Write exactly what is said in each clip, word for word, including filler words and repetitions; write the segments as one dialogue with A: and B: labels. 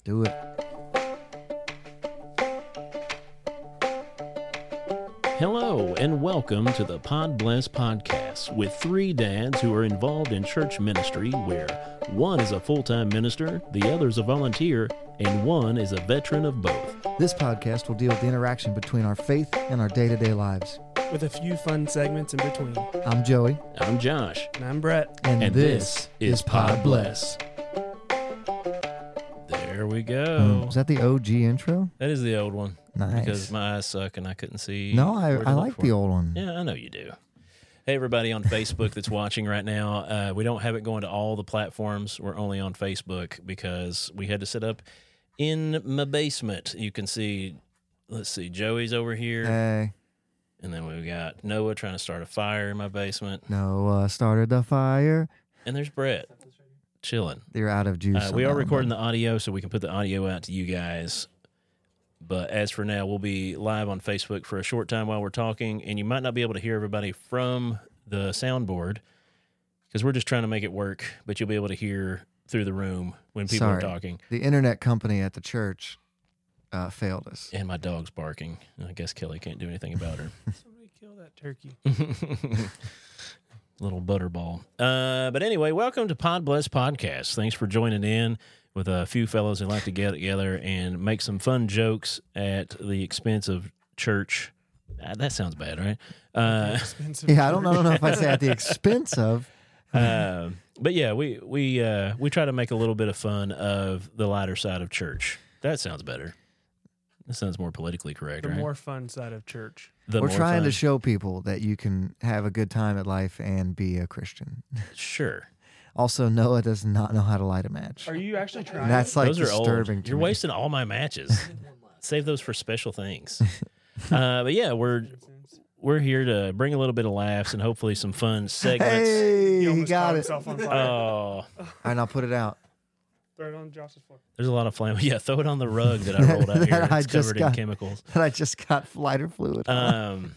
A: Do it.
B: Hello, and welcome to the Pod Bless Podcast with three dads who are involved in church ministry where one is a full-time minister, the other is a volunteer, and one is a veteran of both.
A: This podcast will deal with the interaction between our faith and our day-to-day lives.
C: With a few fun segments in between.
A: I'm Joey.
B: I'm Josh.
C: And I'm Brett.
A: And,
B: And
A: this,
B: this
A: is Pod Bless.
B: There we go.
A: Um, is that the O G intro?
B: That is the old one.
A: Nice.
B: Because my eyes suck and I couldn't see.
A: no, I,
B: where to
A: I
B: look
A: like
B: for
A: the
B: it.
A: old one.
B: Yeah, I know you do. Hey, everybody on Facebook that's watching right now. Uh, we don't have it going to all the platforms. We're only on Facebook because we had to set up in my basement. You can see, let's see, Joey's over here.
A: Hey,
B: And then we've got Noah trying to start a fire in my basement.
A: Noah started the fire.
B: And there's Brett chilling.
A: You're out of juice.
B: Uh, we
A: on
B: are
A: that
B: recording
A: one.
B: the audio so we can put the audio out to you guys. But as for now, we'll be live on Facebook for a short time while we're talking. And you might not be able to hear everybody from the soundboard because we're just trying to make it work. But you'll be able to hear through the room when people
A: Sorry.
B: are talking.
A: The internet company at the church uh, failed us.
B: And my dog's barking. I guess Kelly can't do anything about her.
C: Somebody kill that turkey.
B: Little butterball. Uh, but anyway, welcome to Pod Bless Podcast. Thanks for joining in with a few fellows who like to get together and make some fun jokes at the expense of church. Uh, that sounds bad, right? Uh,
C: Expensive
A: Yeah, I don't, I
C: turkey.
A: don't know if I'd say at the expense of.
B: uh, but yeah, we we uh, we try to make a little bit of fun of the lighter side of church. That sounds better. That sounds more politically correct,
C: The
B: right?
C: more fun side of church.
B: The
A: We're
B: more
A: trying
B: fun.
A: to show people that you can have a good time at life and be a Christian.
B: Sure.
A: Also, Noah does not know how to light a match.
C: Are you actually trying?
A: And that's like
B: Those are old.
A: disturbing to
B: You're
A: me.
B: wasting all my matches. Save those for special things. uh, but yeah, we're we're here to bring a little bit of laughs and hopefully some fun segments.
A: Hey,
C: He
A: he
C: almost
A: got
C: caught
A: it.
C: himself on fire.
B: Oh,
A: All right, now put it out.
C: Throw it on Josh's floor.
B: there's a lot of flame. Yeah, throw it on the rug that I rolled out here.
A: That I
B: It's
A: just
B: covered
A: got.
B: in chemicals.
A: And I just got lighter fluid.
B: Um,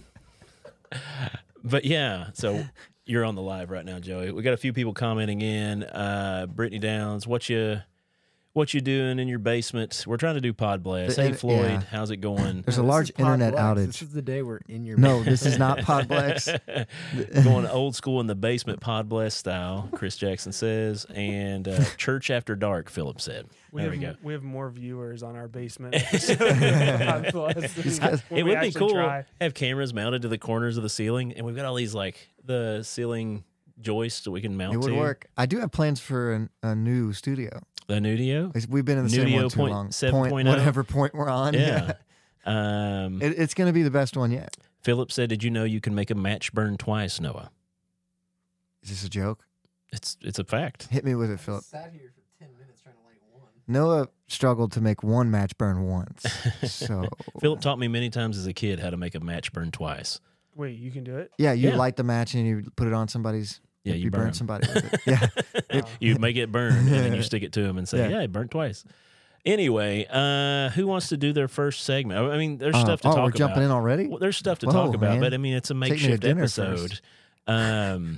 B: but yeah, so you're on the live right now, Joey. We got a few people commenting in. Uh, Brittany Downs, what you what you doing in your basement? We're trying to do Pod Blast.
A: The-
B: Hey
A: uh,
B: Floyd,
A: yeah.
B: how's it going?
A: There's a
D: This
A: large
D: is Pod
A: internet
D: Blast.
A: outage.
D: This is the day we're in your
A: No, this is not Podplex.
B: Going old school in the basement, Pod Blast style, Chris Jackson says, and uh, church after dark, Philip said.
C: We
B: there
C: have,
B: we go.
C: we have more viewers on our basement. God bless.
A: Because-
C: When
B: It
C: we
B: would be
C: actually
B: cool
C: try.
B: have cameras mounted to the corners of the ceiling, and we've got all these like the ceiling joists that we can mount
A: It would
B: to.
A: work. I do have plans for an, a new studio.
B: The Nudio,
A: It's- We've been in the same
B: Nudio
A: one too
B: point
A: long.
B: seven
A: Point,
B: point oh?
A: whatever point we're on.
B: yeah. um,
A: It, it's going to be the best one yet.
B: Philip said, "Did you know you can make a match burn twice, Noah?"
A: Is this a joke?
B: It's it's a fact.
A: Hit me with it, Philip.
D: sat here for ten minutes trying to light one.
A: Noah struggled to make one match burn once. So,
B: Philip taught me many times as a kid how to make a match burn twice.
C: Wait, you can do it?
A: yeah, you
B: Yeah.
A: light the match and you put it on somebody's.
B: Yeah, you, burn, 'em.
A: somebody with it. Yeah.
C: Oh.
B: You make it burn, and then you stick it to him and say,
A: Yeah.
B: "Yeah, it burnt twice." Anyway, uh, who wants to do their first segment? I mean, there's
A: Uh,
B: stuff to
A: oh,
B: talk
A: we're
B: about.
A: jumping in already?
B: Well, there's stuff to
A: Whoa,
B: talk about,
A: man.
B: but I mean, it's a
A: me to
B: makeshift
A: dinner
B: episode.
A: first.
B: Um,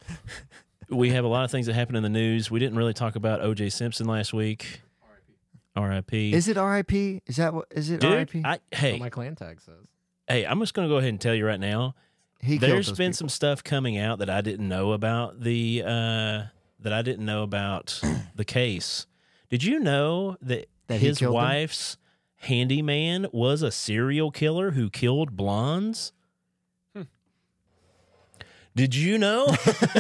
B: we have a lot of things that happened in the news. We didn't really talk about O J Simpson last week. R I P.
A: Is it R I P? Is that what? Is it R I P?
B: Dude, I, hey,
D: What my clan tag says.
B: hey, I'm just going to go ahead and tell you right now.
A: He killed
B: There's
A: those
B: been
A: people.
B: some stuff coming out that I didn't know about the uh, that I didn't know about the case. Did you know that,
A: That he
B: his
A: killed them?
B: wife's handyman was a serial killer who killed blondes?
C: Hmm.
B: Did you know?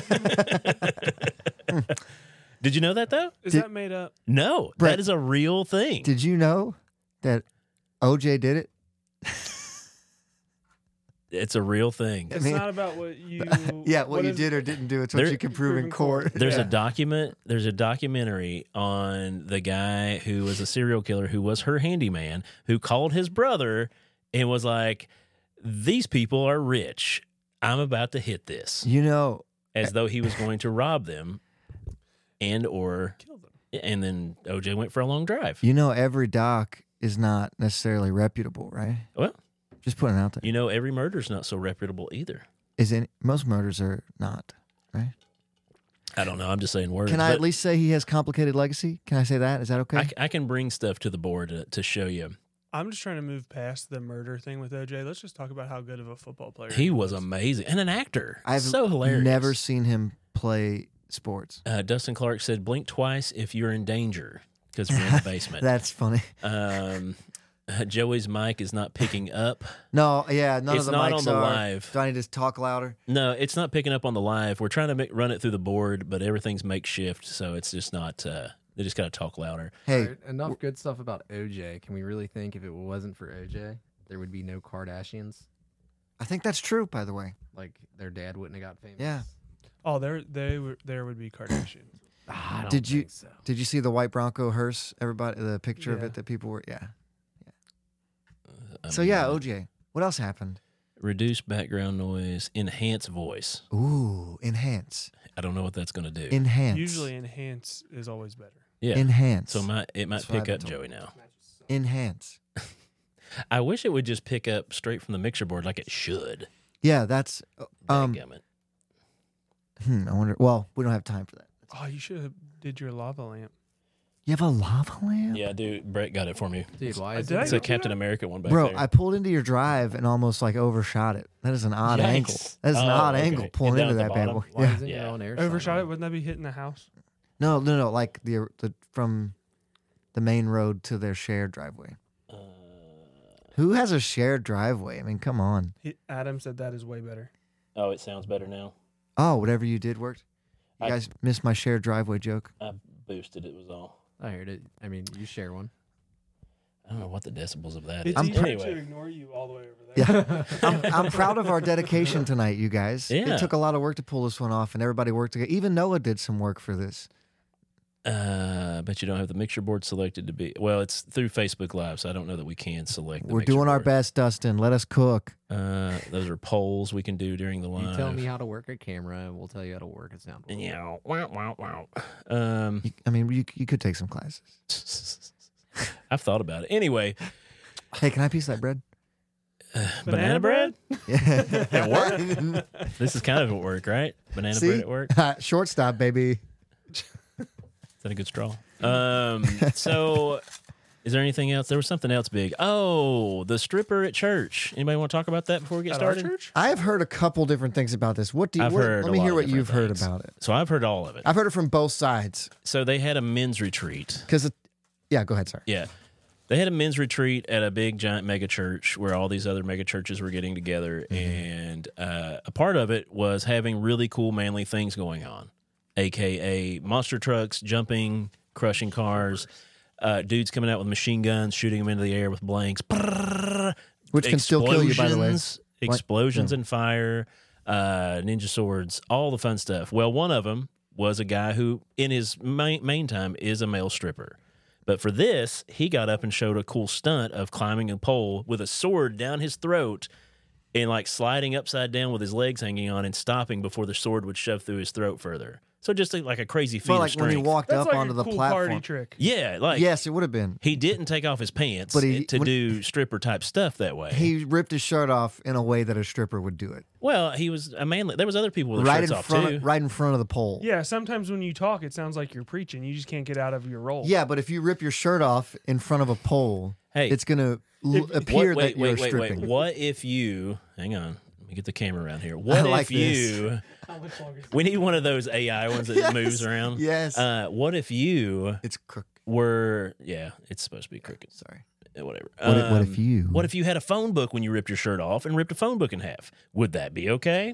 B: Did you know that though?
C: Is
A: Did-
C: that made up?
B: No,
A: Brett,
B: that is a real thing.
A: Did you know that O J did it?
B: It's a real thing.
C: It's
A: mean-
C: not about what you.
A: Yeah, what, you
C: is-
A: did or didn't do. It's what
B: There-
A: you can prove in court.
B: There's
C: Yeah.
B: a document. There's a documentary on the guy who was a serial killer who was her handyman, who called his brother and was like, "These people are rich. I'm about to hit this,"
A: You know,
B: as though he was going to rob them, and or
C: Kill them.
B: and then O J went for a long drive.
A: you know, every doc is not necessarily reputable, right?
B: Well,
A: Just putting it out there.
B: you know, every murder's not so reputable either.
A: Is any, most murders are not, right?
B: I don't know. I'm just saying words.
A: Can I
B: but
A: at least say he has complicated legacy? Can I say that? Is that okay?
B: I, I can bring stuff to the board to, to show you.
C: I'm just trying to move past the murder thing with O J. Let's just talk about how good of a football player
B: He was amazing and an actor.
A: I've
B: so hilarious.
A: never seen him play sports.
B: Uh, Dustin Clark said, "Blink twice if you're in danger," because we're in the basement.
A: That's funny.
B: um, uh, Joey's mic is not picking up.
A: No, yeah, none
B: It's
A: of the
B: not
A: mics
B: on the
A: are.
B: live.
A: Do I need to talk louder?
B: No, it's not picking up on the live. We're trying to make, run it through the board, but everything's makeshift, so it's just not. Uh, they just got to talk louder.
A: Hey,
D: Alright, enough good stuff about O J. Can we really think if it wasn't for O J, there would be no Kardashians?
A: I think that's true, by the way.
D: Like their dad wouldn't have got famous.
A: Yeah.
C: Oh, there, they were, there would be Kardashians.
D: Ah, I don't
A: Did you-
D: think so.
A: Did you see the white Bronco hearse? Everybody, the picture of
C: Yeah.
A: it that people were, yeah.
B: I
A: So
B: mean,
A: yeah,
B: uh,
A: O J. What else happened?
B: reduce background noise, enhance voice.
A: Ooh, enhance,
B: I don't know what that's going to do.
A: enhance.
C: Usually, enhance is always better.
B: yeah.
A: enhance.
B: So it might, it might
A: That's what I've
B: pick
A: been
B: up
A: told.
B: Joey now.
A: enhance.
B: I wish it would just pick up straight from the mixer board like it should.
A: Yeah, that's. Um,
B: Dadgummit.
A: hmm, I wonder. Well, we don't have time for that.
C: Oh, you should have did your lava lamp.
A: You have a lava lamp,
B: Yeah, dude, Brett got it for me.
D: Dude, why
C: Uh,
D: is
C: did I
B: It's
D: it?
B: a
C: do
B: Captain
C: that?
B: America one back
A: bro.
B: there.
A: I pulled into your drive and almost like overshot it. That is an odd
B: Yikes.
A: angle. That is an
B: Oh,
A: odd
B: okay.
A: angle
B: And
A: pulling
B: down
A: into
B: at
A: that
B: the
A: bad
B: bottom?
A: boy.
D: Why
A: Yeah.
D: isn't your
B: Yeah.
D: own air
C: Overshot
D: sign
C: it?
D: on?
C: Wouldn't that be hitting the house?
A: No, no, no. Like the the from the main road to their shared driveway.
B: Uh,
A: Who has a shared driveway? I mean, come on.
C: He, Adam said that is way better.
B: oh, it sounds better now.
A: Oh, whatever you did worked. You
B: I-
A: guys missed my shared driveway joke.
B: I boosted it, was all.
D: I heard it. I mean, you share one.
B: I don't know what the decibels of that
C: It's
B: is.
C: easier to
B: Anyway,
C: ignore you all the way over there.
A: Yeah, I'm, I'm proud of our dedication tonight, you guys.
B: Yeah.
A: It took a lot of work to pull this one off, and everybody worked together. Even Noah did some work for this.
B: uh, but you don't have the mixture board selected to be. Well, it's through Facebook Live, so I don't know that we can select the
A: We're
B: mixer
A: doing our
B: board.
A: best, Dustin. Let us cook.
B: Uh, those are polls we can do during the
D: You
B: live.
D: tell me how to work a camera, and we'll tell you how to work a soundboard.
B: Yeah. Wow, wow, wow. Um,
A: You, I mean, you, you could take some classes.
B: I've thought about it. Anyway,
A: Hey, can I piece that bread?
B: banana, bread?
A: Yeah.
B: At work? This is kind of at work, right? Banana
A: See?
B: bread at work?
A: Shortstop, baby.
B: Is that a good straw? Um, so is there anything else? There was something else big. Oh, the stripper at church. Anybody want to talk about that before we get
C: At our
B: started?
C: church?
A: I have heard a couple different things about this. What do you?
B: I've
A: what-
B: heard
A: let
B: a
A: me
B: lot
A: hear
B: of
A: what you've
B: different
A: heard
B: things.
A: about it.
B: So I've heard all of it.
A: I've heard it from both sides.
B: So they had a men's retreat.
A: Because, yeah, go ahead, sorry.
B: Yeah. They had a men's retreat at a big giant mega church where all these other mega churches were getting together. And uh, a part of it was having really cool, manly things going on, A K A monster trucks, jumping, crushing cars, uh, dudes coming out with machine guns, shooting them into the air with blanks.
A: Which can still kill you, by the way.
B: Explosions, Explosions and fire, uh, ninja swords, all the fun stuff. Well, one of them was a guy who, in his main, main time, is a male stripper. But for this, he got up and showed a cool stunt of climbing a pole with a sword down his throat and like sliding upside down with his legs hanging on and stopping before the sword would shove through his throat further. So just like a crazy feat
A: Well,
B: of
A: like when he
B: strength.
A: walked
C: That's
A: up
C: like
A: onto
C: a
A: the
C: cool
A: platform.
C: party trick.
B: Yeah, like
A: Yes, it would have been.
B: he didn't take off his pants
A: But he-
B: to
A: when-
B: do stripper type stuff that way.
A: He ripped his shirt off in a way that a stripper would do it.
B: well, he was a manly. There was other people with their
A: Right
B: shirts
A: in
B: off
A: front,
B: too.
A: of, right in front of the pole.
C: Yeah, sometimes when you talk, it sounds like you're preaching. You just can't get out of your role.
A: Yeah, but if you rip your shirt off in front of a pole,
B: Hey,
A: it's going to
C: if-
A: appear
B: What, wait,
A: that you're
B: wait, wait,
A: stripping.
B: wait. What if you? Hang on. Let me get the camera around here. What
A: like
B: if
A: this.
B: you? We need one of those A I ones that
A: Yes,
B: moves around.
A: yes.
B: Uh, what if you
A: It's crook.
B: were? Yeah, it's supposed to be crooked.
A: Sorry.
B: Uh, Whatever.
A: What, if, what if
B: Um,
A: you?
B: What if you had a phone book when you ripped your shirt off and ripped a phone book in half? Would that be okay?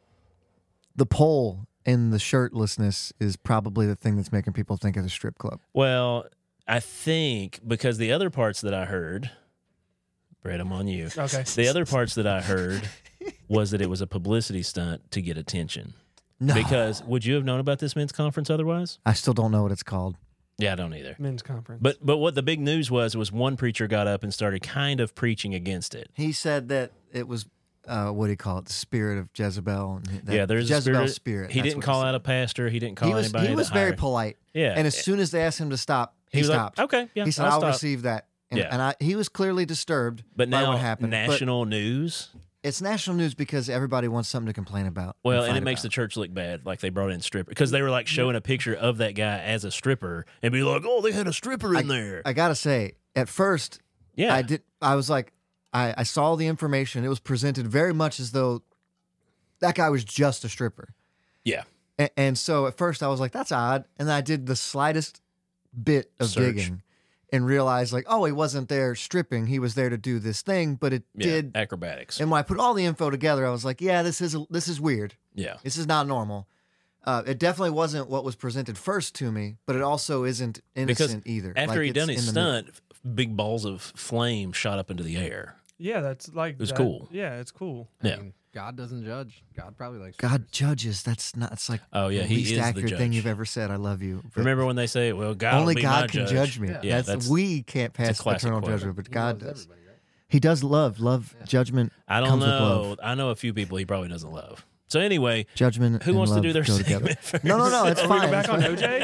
A: the pole and the shirtlessness is probably the thing that's making people think of the strip club.
B: Well, I think because the other parts that I heard, Brett, I'm on you.
C: Okay.
B: The other parts that I heard was that it was a publicity stunt to get attention.
A: No,
B: Because would you have known about this men's conference otherwise?
A: I still don't know what it's called.
B: Yeah, I don't either.
C: Men's conference.
B: But but what the big news was was one preacher got up and started kind of preaching against it.
A: He said that it was, uh, what do you call it, the spirit of Jezebel. And that
B: yeah, there's a
A: Jezebel
B: spirit.
A: spirit.
B: He
A: That's
B: didn't
A: what
B: call
A: said.
B: out a pastor. He didn't call
A: He was,
B: anybody.
A: he was
B: that
A: very
B: higher.
A: polite.
B: Yeah,
A: And as soon as they asked him to stop, he,
B: he was
A: stopped.
B: like, "Okay, yeah."
A: he said,
B: I'll
A: I'll,
B: stop."
A: receive that. And,
B: Yeah.
A: and I, he was clearly disturbed
B: But
A: by
B: now
A: what happened. But
B: national news
A: It's national news because everybody wants something to complain about.
B: Well, and
A: fight
B: it makes
A: about.
B: the church look bad, like they brought in stripper because they were like showing a picture of that guy as a stripper and be like, "Oh, they had a stripper in there."
A: I gotta say, at first,
B: Yeah,
A: I did. I was like, I, I saw the information. It was presented very much as though that guy was just a stripper.
B: yeah.
A: And, and so at first I was like, that's odd. And then I did the slightest bit of
B: Search.
A: digging and realized like, oh, he wasn't there stripping. He was there to do this thing, but it
B: yeah.
A: did.
B: acrobatics.
A: And when I put all the info together, I was like, yeah, this is this is weird.
B: Yeah,
A: This is not normal. Uh, it definitely wasn't what was presented first to me, but it also isn't innocent either.
B: after
A: Like,
B: he
A: it's
B: done his
A: in the middle.
B: stunt, big balls of flame shot up into the air.
C: Yeah, that's like
B: It was
C: that-
B: cool.
C: Yeah, it's cool.
D: I
B: Yeah.
D: mean, God doesn't judge. God probably likes
A: God
D: strippers.
A: judges. That's not. It's like
B: Oh yeah,
A: the
B: he
A: least
B: is the
A: accurate thing
B: judge.
A: you've ever said. I love you. But
B: Remember when they say, "Well, God
A: only
B: will be
A: God
B: my
A: can
B: judge."
A: judge me.
D: Yeah.
B: Yeah,
A: that's,
B: that's-
A: we can't
B: a
A: pass
B: classic
A: eternal
B: quote.
A: judgment, but
D: He
A: God
D: loves
A: does.
D: everybody, right?
A: He does love. Love
D: Yeah.
A: judgment.
B: I don't
A: comes with
B: know.
A: love.
B: I know a few people he probably doesn't love. So anyway,
A: Judgment.
B: who
A: and
B: wants to
A: love
B: do their
A: go together.
B: segment first?
A: No, no, no. It's
C: Are we
A: fine.
C: back
A: it's
C: on
A: fine.
C: O J?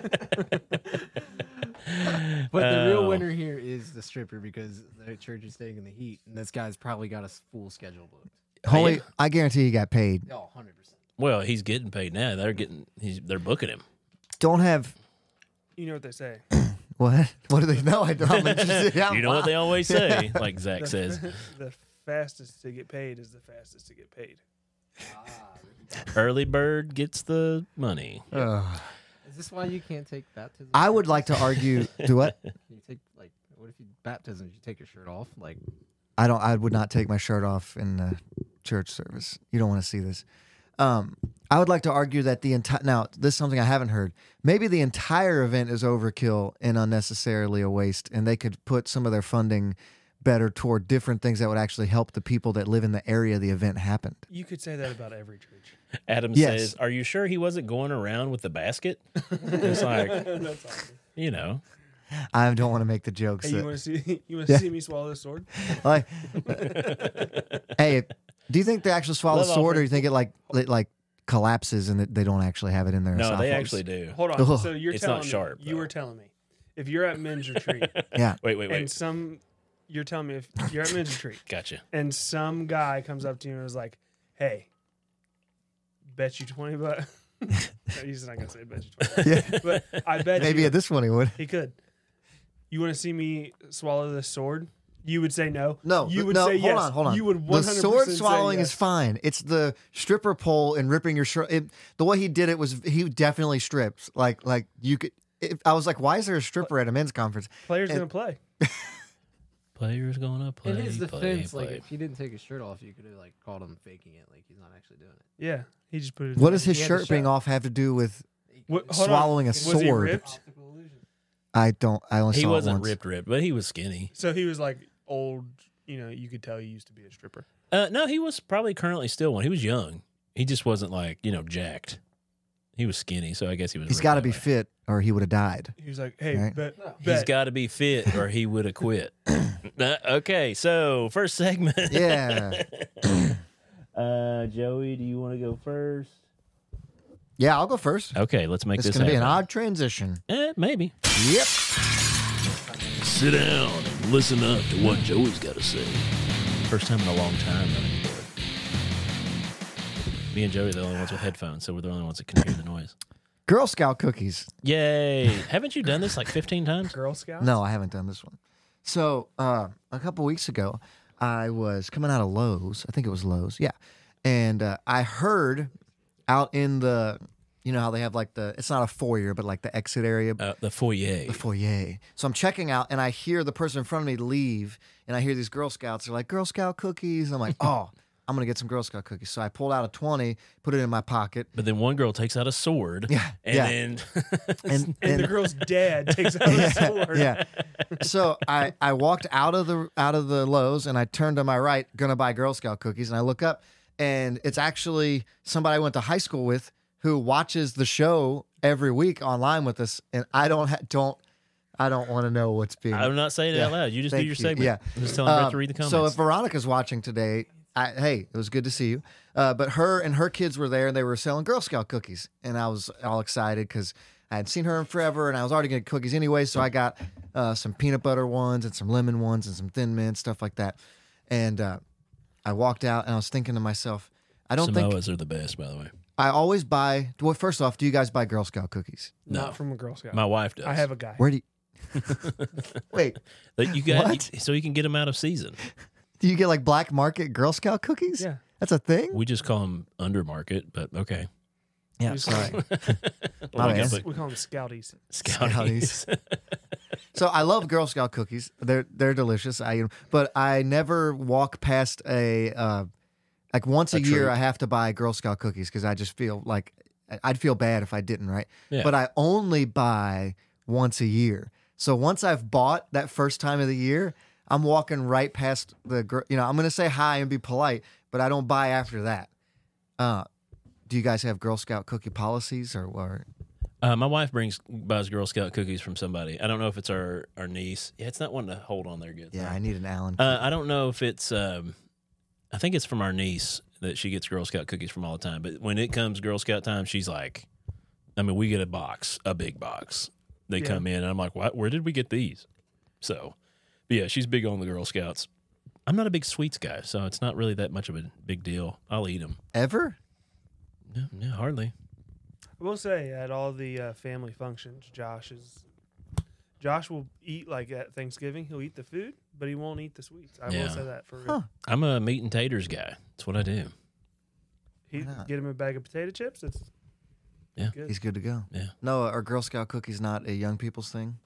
D: But the
B: Oh.
D: real winner here is the stripper because the church is taking the heat, and this guy's probably got a full schedule booked.
A: Holy,
B: yeah.
A: I guarantee he got paid.
D: Oh, one hundred percent.
B: Well, he's getting paid now. They're getting. He's. They're booking him.
A: Don't have
C: You know what they say.
A: what? What do they know? I don't. I'm interested. Yeah,
B: You know what they always say, like Zach
C: The-
B: says.
C: the fastest to get paid is the fastest to get paid.
B: Early bird gets the money.
A: Ugh.
D: Is this why you can't take baptism?
A: I would like to argue. Do what?
D: You take like, what if you baptism? You take your shirt off, like
A: I don't. I would not take my shirt off in the church service. You don't want to see this. Um, I would like to argue that the entire now this is something I haven't heard. Maybe the entire event is overkill and unnecessarily a waste, and they could put some of their funding better toward different things that would actually help the people that live in the area the event happened.
C: You could say that about every church.
B: Adam
A: Yes.
B: says, "Are you sure he wasn't going around with the basket?" It's like,
C: That's awesome.
B: you know,
A: I don't want to make the jokes.
C: Hey, you
A: that-
C: want to see? You want to
A: Yeah.
C: see me swallow the sword?
A: like, hey, do you think they actually swallow the
B: Love
A: sword, or
B: offering.
A: you think it like it like collapses and that they don't actually have it in their
B: no,
A: esophagus?
B: they actually do.
C: Hold on.
A: Ugh.
C: So you're
B: It's
C: telling
B: not
C: me,
B: sharp,
C: you
B: though.
C: were telling me if you're at men's retreat
A: Yeah.
B: Wait, wait,
C: and
B: wait.
C: some, you're telling me if you're at men's retreat
B: Gotcha.
C: and some guy comes up to you and is like, "Hey, bet you twenty bucks." He's not gonna say bet you twenty bucks,
A: Yeah.
C: but I bet
A: Maybe
C: you
A: at this one he would.
C: he could. You want to see me swallow this sword? You would say no.
A: No,
C: you
A: th-
C: would
A: no,
C: say
A: hold
C: yes.
A: on, hold on.
C: You would
A: the
C: one hundred percent
A: sword
C: say
A: swallowing
C: yes.
A: is fine. It's the stripper pole and ripping your shirt. It, the way he did it was he definitely strips. Like like you could. It, I was like, why is there a stripper at a men's conference?
C: Player's
A: and-
C: gonna play.
B: Players gonna play.
D: in his
B: play,
D: defense,
B: play.
D: like if he didn't take his shirt off, you could have like called him faking it, like he's not actually doing it.
C: Yeah, he just put it.
A: What
C: in.
A: does his
D: He had the
A: shirt being
D: shot.
A: off have to do with
C: What- hold on.
A: swallowing a
C: Was he
A: sword?
C: ripped?
D: Optical illusion.
A: I don't. I only
B: he
A: saw
B: wasn't
A: it once.
B: ripped, ripped, but he was skinny.
C: So he was like old. You know, you could tell he used to be a stripper.
B: Uh, no, he was probably currently still one. He was young. He just wasn't like you know jacked. He was skinny, so I guess he was.
A: He's
B: ripped
A: got to
B: that
A: be
B: way.
A: fit, or he would have died.
C: He was like, "Hey,
A: Right.
C: bet,
D: No.
B: He's
C: bet."
B: got to be fit, or he would have quit. Uh, okay, so first segment.
A: Yeah.
B: uh, Joey, do you want to go first?
A: Yeah, I'll go first.
B: Okay, let's make
A: It's
B: this
A: going to be an
B: happen.
A: odd transition.
B: Eh, maybe.
A: Yep.
B: Sit down and listen up to what Joey's got to say. First time in a long time that I can do it. Me and Joey are the only ones with headphones, so we're the only ones that can hear the noise.
A: Girl Scout cookies.
B: Yay! Haven't you done this like fifteen times?
C: Girl Scout.
A: No, I haven't done this one. So uh, a couple weeks ago, I was coming out of Lowe's. I think it was Lowe's. Yeah. And uh, I heard out in the, you know how they have like the, it's not a foyer, but like the exit area,
B: Uh, the foyer.
A: the foyer. So I'm checking out and I hear the person in front of me leave and I hear these Girl Scouts. They're like, Girl Scout cookies. I'm like, oh, I'm going to get some Girl Scout cookies. So I pulled out a twenty, put it in my pocket.
B: But then one girl takes out a sword.
A: Yeah,
B: And
A: yeah.
B: then
A: And,
C: And the girl's dad takes out a sword.
A: yeah. So I, I walked out of the out of the Lowe's and I turned to my right, gonna buy Girl Scout cookies, and I look up and it's actually somebody I went to high school with who watches the show every week online with us, and I don't ha- don't I don't want to know what's being.
B: I'm not saying it
A: Yeah.
B: out loud. You just do
A: Thank
B: your
A: you.
B: segment.
A: Yeah.
B: I'm just telling Brett
A: Um,
B: to read the comments.
A: So if Veronica's watching today, I, hey, it was good to see you. Uh, but her and her kids were there, and they were selling Girl Scout cookies, and I was all excited because I hadn't seen her in forever, and I was already getting cookies anyway. So I got uh, some peanut butter ones and some lemon ones and some Thin Mint stuff like that. And uh, I walked out and I was thinking to myself, I don't think
B: Samoas are the best, by the way.
A: I always buy. Well, first off, do you guys buy Girl Scout cookies?
B: No.
C: Not from a Girl Scout.
B: My wife does.
C: I have a guy.
A: Where do you wait?
B: That you got
A: What?
B: so you can get them out of season.
A: Do you get like black market Girl Scout cookies?
C: Yeah.
A: That's a thing.
B: We just call them undermarket, but okay.
A: Yeah,
C: We
A: sorry.
B: Well,
A: bad.
B: I guess it-
C: We call them Scouties.
B: Scouties.
A: So I love Girl Scout cookies. They're they're delicious. I but I never walk past a uh, like once a,
B: A
A: year
B: treat.
A: I have to buy Girl Scout cookies because I just feel like I'd feel bad if I didn't, right?
B: Yeah.
A: But I only buy once a year. So once I've bought that first time of the year, I'm walking right past the girl. You know, I'm gonna say hi and be polite, but I don't buy after that. Uh, do you guys have Girl Scout cookie policies or? or
B: Uh, my wife brings buys Girl Scout cookies from somebody. I don't know if it's our, our niece. Yeah, it's not one to hold on there good.
A: yeah, I need an Allen.
B: Uh, I don't know if it's. Um, I think it's from our niece that she gets Girl Scout cookies from all the time. But when it comes Girl Scout time, she's like, I mean, we get a box, a big box. They
C: Yeah.
B: come in, and I'm like, what? Where did we get these? So, but yeah, she's big on the Girl Scouts. I'm not a big sweets guy, so it's not really that much of a big deal. I'll eat them.
A: Ever?
B: Yeah, yeah hardly.
C: I will say at all the uh, family functions, Josh is Josh will eat like at Thanksgiving. He'll eat the food, but he won't eat the sweets. I
B: Yeah.
C: will say that for real.
A: Huh.
B: I'm a meat and taters guy. That's what I do.
C: He
A: Why not?
C: get him a bag of potato chips. It's
B: Yeah.
C: good.
A: He's good to go.
B: Yeah.
A: No, are Girl Scout cookies not a young people's thing?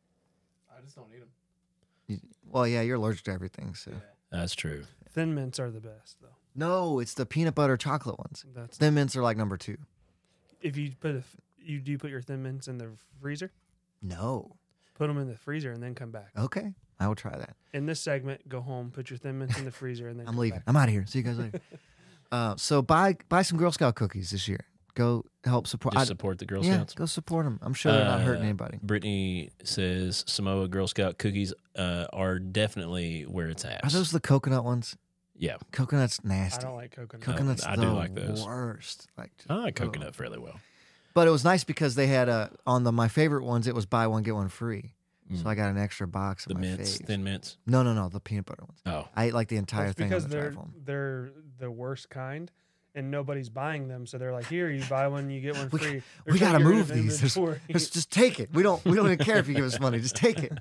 D: I just don't eat them.
A: You, well, yeah, you're allergic to everything, so.
B: That's true.
C: Thin mints are the best though.
A: No, it's the peanut butter chocolate ones.
C: That's
A: Thin mints are like number two.
C: if you put a, you do put your Thin Mints in the freezer,
A: No.
C: put them in the freezer and then come back.
A: Okay, I will try that.
C: In this segment, go home, put your Thin Mints in the freezer, and then
A: I'm
C: come
A: leaving.
C: back.
A: I'm out of here. See you guys later. uh, so buy buy some Girl Scout cookies this year. Go help support.
B: Just
A: I-
B: support the Girl
A: yeah,
B: Scouts.
A: go support them. I'm sure they're not hurting
B: Uh,
A: anybody.
B: Brittany says Samoa Girl Scout cookies uh, are definitely where it's at.
A: Are those the coconut ones?
B: Yeah,
A: Coconut's
C: I
A: nasty.
C: don't like coconut.
A: Coconut's
B: I
A: the
B: do like those.
A: worst. Like just-
B: I like
A: ugh.
B: coconut fairly well.
A: But it was nice because they had a on the my favorite ones. It was buy one get one free.
B: Mm.
A: So I got an extra box of
B: The
A: my
B: mints,
A: faves.
B: thin mints.
A: No, no, no, the peanut butter ones.
B: Oh,
A: I ate like the entire
C: That's
A: thing on
C: because
A: the
C: they're
A: drive home.
C: they're the worst kind, and nobody's buying them. So they're like, here, you buy one, you get one
A: We-
C: free. They're
A: We
C: trying
A: gotta
C: to get rid
A: move
C: of
A: these. There's-
C: inventory.
A: Just, just take it. We don't. We don't even care if you give us money. Just take it.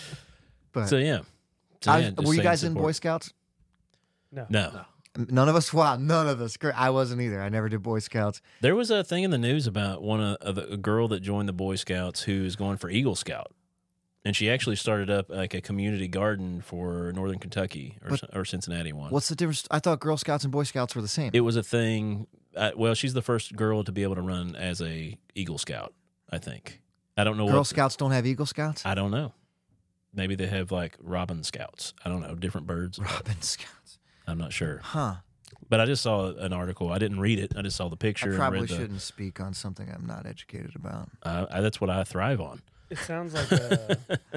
A: But
B: so yeah. So,
A: I
B: yeah
A: was-
B: just
A: were you
B: saying
A: guys in
B: support.
A: Boy Scouts?
C: no.
B: No.
A: None of us. Wow, none of us. Great. I wasn't either. I never did Boy Scouts.
B: There was a thing in the news about one of, of the, a girl that joined the Boy Scouts who's going for Eagle Scout, and she actually started up like a community garden for Northern Kentucky or,
A: But-
B: or Cincinnati one.
A: What's the difference? I thought Girl Scouts and Boy Scouts were the same.
B: It was a thing. Uh, well, she's the first girl to be able to run as a Eagle Scout. I think. I don't know
A: Girl
B: what.
A: Scouts don't have Eagle Scouts.
B: I don't know. Maybe they have like Robin Scouts. I don't know, different birds.
A: Robin Scouts.
B: I'm not sure.
A: Huh.
B: But I just saw an article. I didn't read it. I just saw the picture.
A: I
B: and
A: probably
B: read the,
A: shouldn't speak on something I'm not educated about.
B: Uh, I, that's what I thrive on.
C: It sounds like a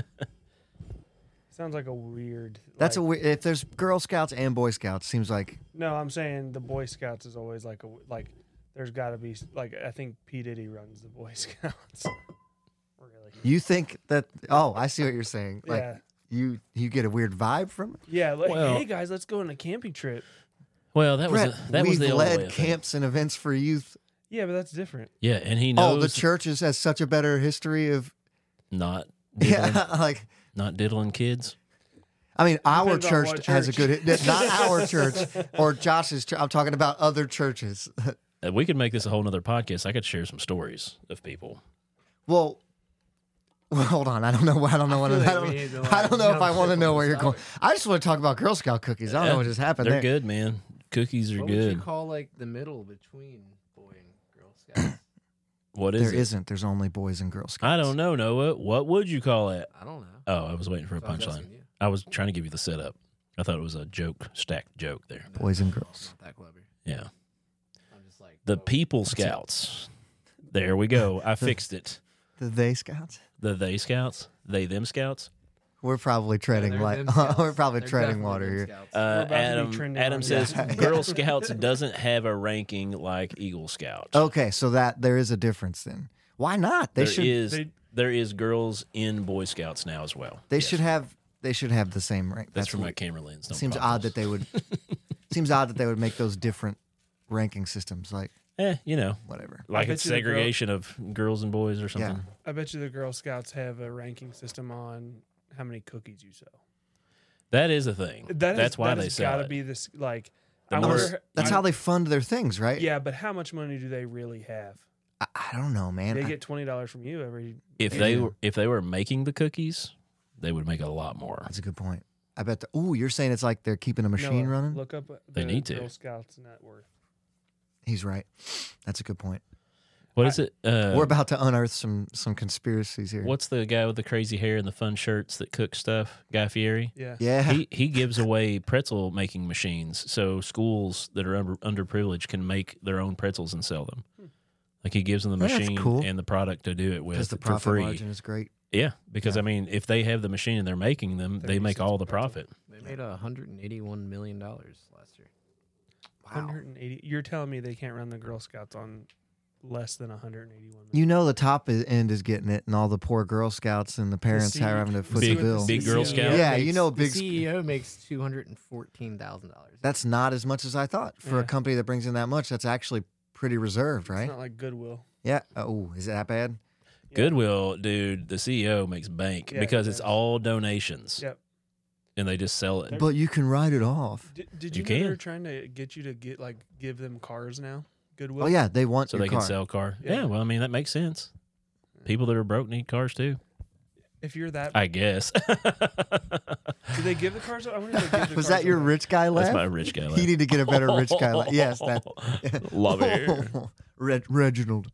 C: sounds like a weird.
A: That's a
C: like,
A: weird. If there's Girl Scouts and Boy Scouts, seems like
C: no. I'm saying the Boy Scouts is always like a like. There's got to be like I think P Diddy runs the Boy Scouts. Really?
A: you think that. Oh, I see what you're saying. Like
C: yeah.
A: you, you get a weird vibe from it.
C: Yeah. Like,
B: Well-
C: hey guys, let's go on a camping trip.
B: Well, that
A: Brett,
B: was a, that
A: we've
B: was the old way
A: led
B: of thinking.
A: camps and events for youth.
C: Yeah, but that's different.
B: Yeah, and he knows
A: Oh, the church is, has such a better history of.
B: not diddling,
A: Yeah, like
B: not diddling kids.
A: I mean, our
C: Depends on
A: church,
C: what
A: has a
C: church.
A: good, not our church or Josh's church. I'm talking about other churches.
B: Uh, we could make this a whole nother podcast. I could share some stories of people.
A: Well, well, hold on. I don't know. I don't know what.
D: feel
A: I
D: like
A: don't,
D: we need to,
A: I
D: like,
A: don't know if I
D: jump
A: want to
D: ship
A: know
D: on
A: where
D: this
A: you're going. I just want to talk about Girl Scout cookies. I don't know
B: Yeah,
A: what just happened
B: They're
A: there.
B: good, man. Cookies are
D: What would you
B: good.
D: call like the middle between boy and Girl Scouts?
B: What is
A: There
B: it?
A: isn't. There's only boys and Girl Scouts.
B: I don't know, Noah. What would you call it?
D: I don't know.
B: Oh, I was waiting for a
D: So I was
B: punchline.
D: asking you.
B: I was trying to give you the setup. I thought it was a joke, stacked joke there.
A: Boys and girls.
D: Not that clever.
B: Yeah.
D: I'm just like
B: The
D: oh,
B: People Scouts. There we go. I fixed it.
A: The they Scouts.
B: The They Scouts? They Them Scouts?
A: We're probably
D: yeah,
A: treading
D: they're
A: like
D: them Scouts.
A: we're probably
D: They're
A: treading
D: definitely
A: water
D: them
A: here.
D: Scouts.
C: We're
B: Uh,
C: about to be
B: Adam
C: trending
B: Adam
C: on
B: says
A: that.
B: Girl Scouts doesn't have a ranking like Eagle Scout.
A: Okay, so that there is a difference then. Why not? They
B: There
A: should.
B: is
C: they-
B: there is girls in Boy Scouts now as well.
A: They
B: Yes.
A: should have. They should have the same rank.
B: That's from my
A: what-
B: camera lens. Don't
A: Seems
B: pop
A: odd
B: those.
A: that they would. Seems odd that they would make those different ranking systems. Like,
B: Eh, you know,
A: whatever.
B: like
C: bet
B: it's
C: you the girl-
B: segregation of girls and boys or something.
A: Yeah.
C: I bet you the Girl Scouts have a ranking system on how many cookies you sell.
B: That is a thing.
C: That is,
B: That's why
C: that
B: they
C: has
B: sell
C: gotta
B: it.
C: be this like.
B: The
C: I
B: more-
C: wonder,
A: That's
C: I-
A: how they fund their things, right?
C: Yeah, but how much money do they really have?
A: I, I don't know, man.
C: They
A: I-
C: get twenty dollars from you every.
B: If
A: Yeah.
B: they were if they were making the cookies, they would make a lot more.
A: that's a good point. I bet. The, ooh, you're saying it's like they're keeping a machine
C: Noah,
A: running?
C: Look up. The
B: They need to.
C: Girl Scouts net worth.
A: He's right. That's a good point.
B: What is it? Uh,
A: We're about to unearth some some conspiracies here.
B: what's the guy with the crazy hair and the fun shirts that cooks stuff? Guy Fieri.
C: Yeah.
A: Yeah.
B: He he gives away pretzel making machines, so schools that are under, underprivileged can make their own pretzels and sell them. Like he gives them the
A: That's
B: machine
A: cool.
B: and the product to do it with
A: Because the
B: for
A: profit
B: free.
A: margin is great.
B: Yeah, because
A: Yeah.
B: I mean, if they have the machine and they're making them, they
C: thirty
B: make
C: cents
B: all
C: a
B: the
C: pretzel.
B: profit.
D: They made a hundred and eighty-one million dollars last year.
A: Wow.
C: one hundred eighty. You're telling me they can't run the Girl Scouts on less than one hundred eighty-one.
A: You know the top i- end is getting it, and all the poor Girl Scouts and the parents
C: C-
A: are having to foot
B: Big-
A: the bill.
B: big Girl
C: C E O
B: Scout.
A: Yeah, you know, big
D: The
A: sc-
D: C E O makes two hundred and fourteen thousand dollars.
A: That's not as much as I thought for a
C: Yeah.
A: company that brings in that much. That's actually pretty reserved,
C: It's
A: right?
C: not like Goodwill.
A: Yeah. Oh, is it that bad?
C: Yeah.
B: Goodwill, dude, the C E O makes bank
C: Yeah,
B: because
C: he
B: it's
C: does.
B: all donations,
C: Yep.
B: and they just sell it.
A: But you can write it off.
C: Did, did
B: You
C: you, know they're
B: can.
C: trying to get you to get like give them cars now? Goodwill.
A: Oh yeah, they want
B: So
A: your
B: they
A: car.
B: can sell car.
C: Yeah.
B: Yeah. well, I mean that makes sense. People that are broke need cars too,
C: If you're that,
B: I guess.
C: do they give the cars? I wonder if they give the
A: Was
C: cars
A: that your
C: away.
A: rich guy laugh?
B: That's my rich guy.
A: You
B: laugh.
A: need to get a better rich guy laugh. Yes, that.
B: Love it.
A: Reg- Reginald.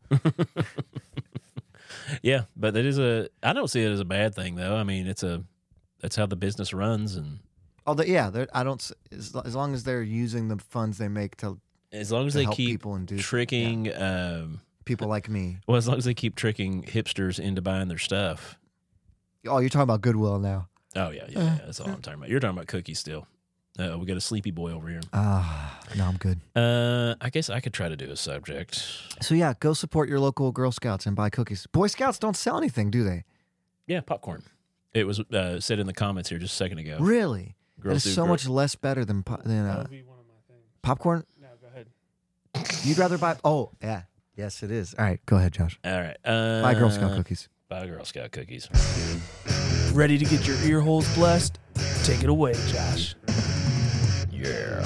B: Yeah, but that is a. I don't see it as a bad thing though. I mean, it's a. That's how the business runs, and
A: Oh, the, yeah. they're- I don't. s- As, as long as they're using the funds they make to,
B: as long as
A: to
B: they
A: help
B: keep
A: people and do
B: tricking. Um,
A: people like me.
B: well, as long as they keep tricking hipsters into buying their stuff.
A: Oh, you're talking about Goodwill now.
B: Oh yeah, yeah, yeah. That's all I'm talking about. You're talking about cookies still. Uh, we got a sleepy boy over here.
A: Ah, no, I'm good.
B: Uh, I guess I could try to do a subject.
A: So yeah, go support your local Girl Scouts and buy cookies. Boy Scouts don't sell anything, do they?
B: Yeah, popcorn. It was uh, said in the comments here just a second ago.
A: Really? That
B: Girls
A: is
B: do
A: so
B: gr-
A: much less better than po- than
C: That
A: uh,
C: would be one of my things.
A: popcorn.
C: No, go ahead.
A: You'd rather buy? Oh, yeah. Yes, it is. All right, go ahead, Josh.
B: All right. Uh,
A: Buy Girl Scout cookies.
B: Buy Girl Scout cookies.
C: Ready to get your ear holes blessed? Take it away, Josh.
B: Yeah.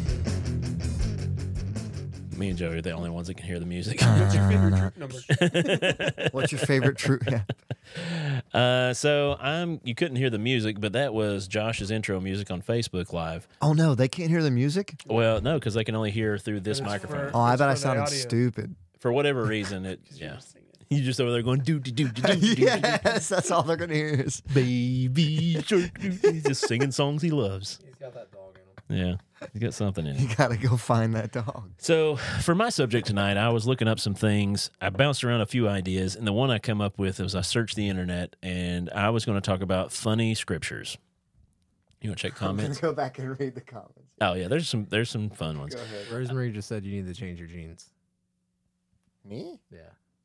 B: Me and Joey are the only ones that can hear the music.
C: What's your favorite
A: Uh,
C: troop number?
A: What's your favorite true? Yeah.
B: uh, so I'm. You couldn't hear the music, but that was Josh's intro music on Facebook Live.
A: Oh no, they can't hear the music.
B: Well, no, because they can only hear through this
C: But it's
B: microphone.
C: for-
A: Oh, I
C: It's
A: bet I
C: for the
A: sounded
C: audio.
A: stupid.
B: For whatever reason, it.
C: 'Cause you're
B: Yeah.
C: just singing.
B: You just over there going do do do do do do do.
A: Yes, that's all they're gonna hear is.
B: Baby shark. He's just singing songs he loves.
D: He's got that dog in him.
B: Yeah, he's got something in him.
A: You gotta go find that dog.
B: So for my subject tonight, I was looking up some things. I bounced around a few ideas, and the one I come up with was I searched the internet, and I was going to talk about funny scriptures. You want to check comments?
A: go back and read the comments.
B: Oh yeah, there's some there's some fun ones.
A: ahead.
D: Rosemary just said you need to change your jeans.
A: Me?
D: Yeah,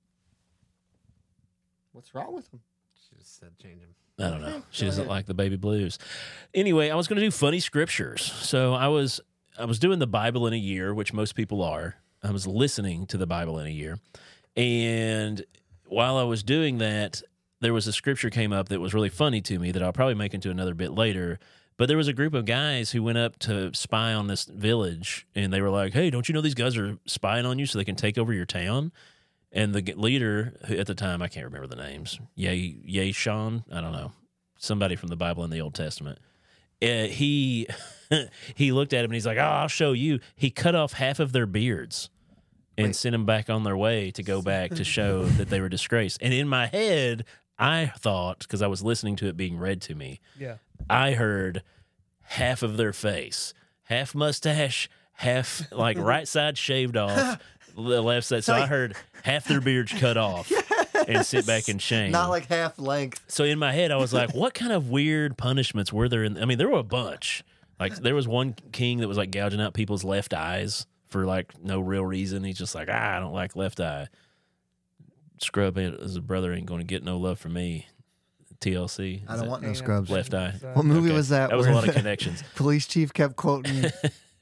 A: What's wrong with them?
D: she just said change them.
B: I don't know. She
A: Go
B: doesn't
A: ahead.
B: like the baby blues. Anyway, I was going to do funny scriptures. So I was I was doing the Bible in a year, which most people are. I was listening to the Bible in a year, and while I was doing that, there was a scripture came up that was really funny to me that I'll probably make into another bit later. But there was a group of guys who went up to spy on this village, and they were like, "Hey, don't you know these guys are spying on you so they can take over your town?" And the g- leader who, at the time, I can't remember the names. Yay, Yay, Sean, I don't know, somebody from the Bible in the Old Testament. Uh, he he looked at him and he's like, "Oh, I'll show you." He cut off half of their beards and
A: Wait.
B: sent them back on their way to go back to show that they were disgraced. And in my head, I thought, because I was listening to it being read to me,
C: Yeah.
B: I heard half of their face, half mustache, half like right side shaved off, the left side. So I heard half their beards cut off and sit back in shame.
A: Not like half length.
B: So in my head, I was like, what kind of weird punishments were there? In, I mean, there were a bunch. Like there was one king that was like gouging out people's left eyes for like no real reason. He's just like, ah, I don't like left eye. Scrub as a brother ain't going to get no love from me. T L C.
A: I
B: Is
A: don't
B: it
A: want no
C: Hang on.
A: scrubs.
B: left eye.
C: So-
A: What movie
B: Okay.
A: was that?
B: That was a
A: where
B: lot of
A: the
B: connections.
A: Police chief kept quoting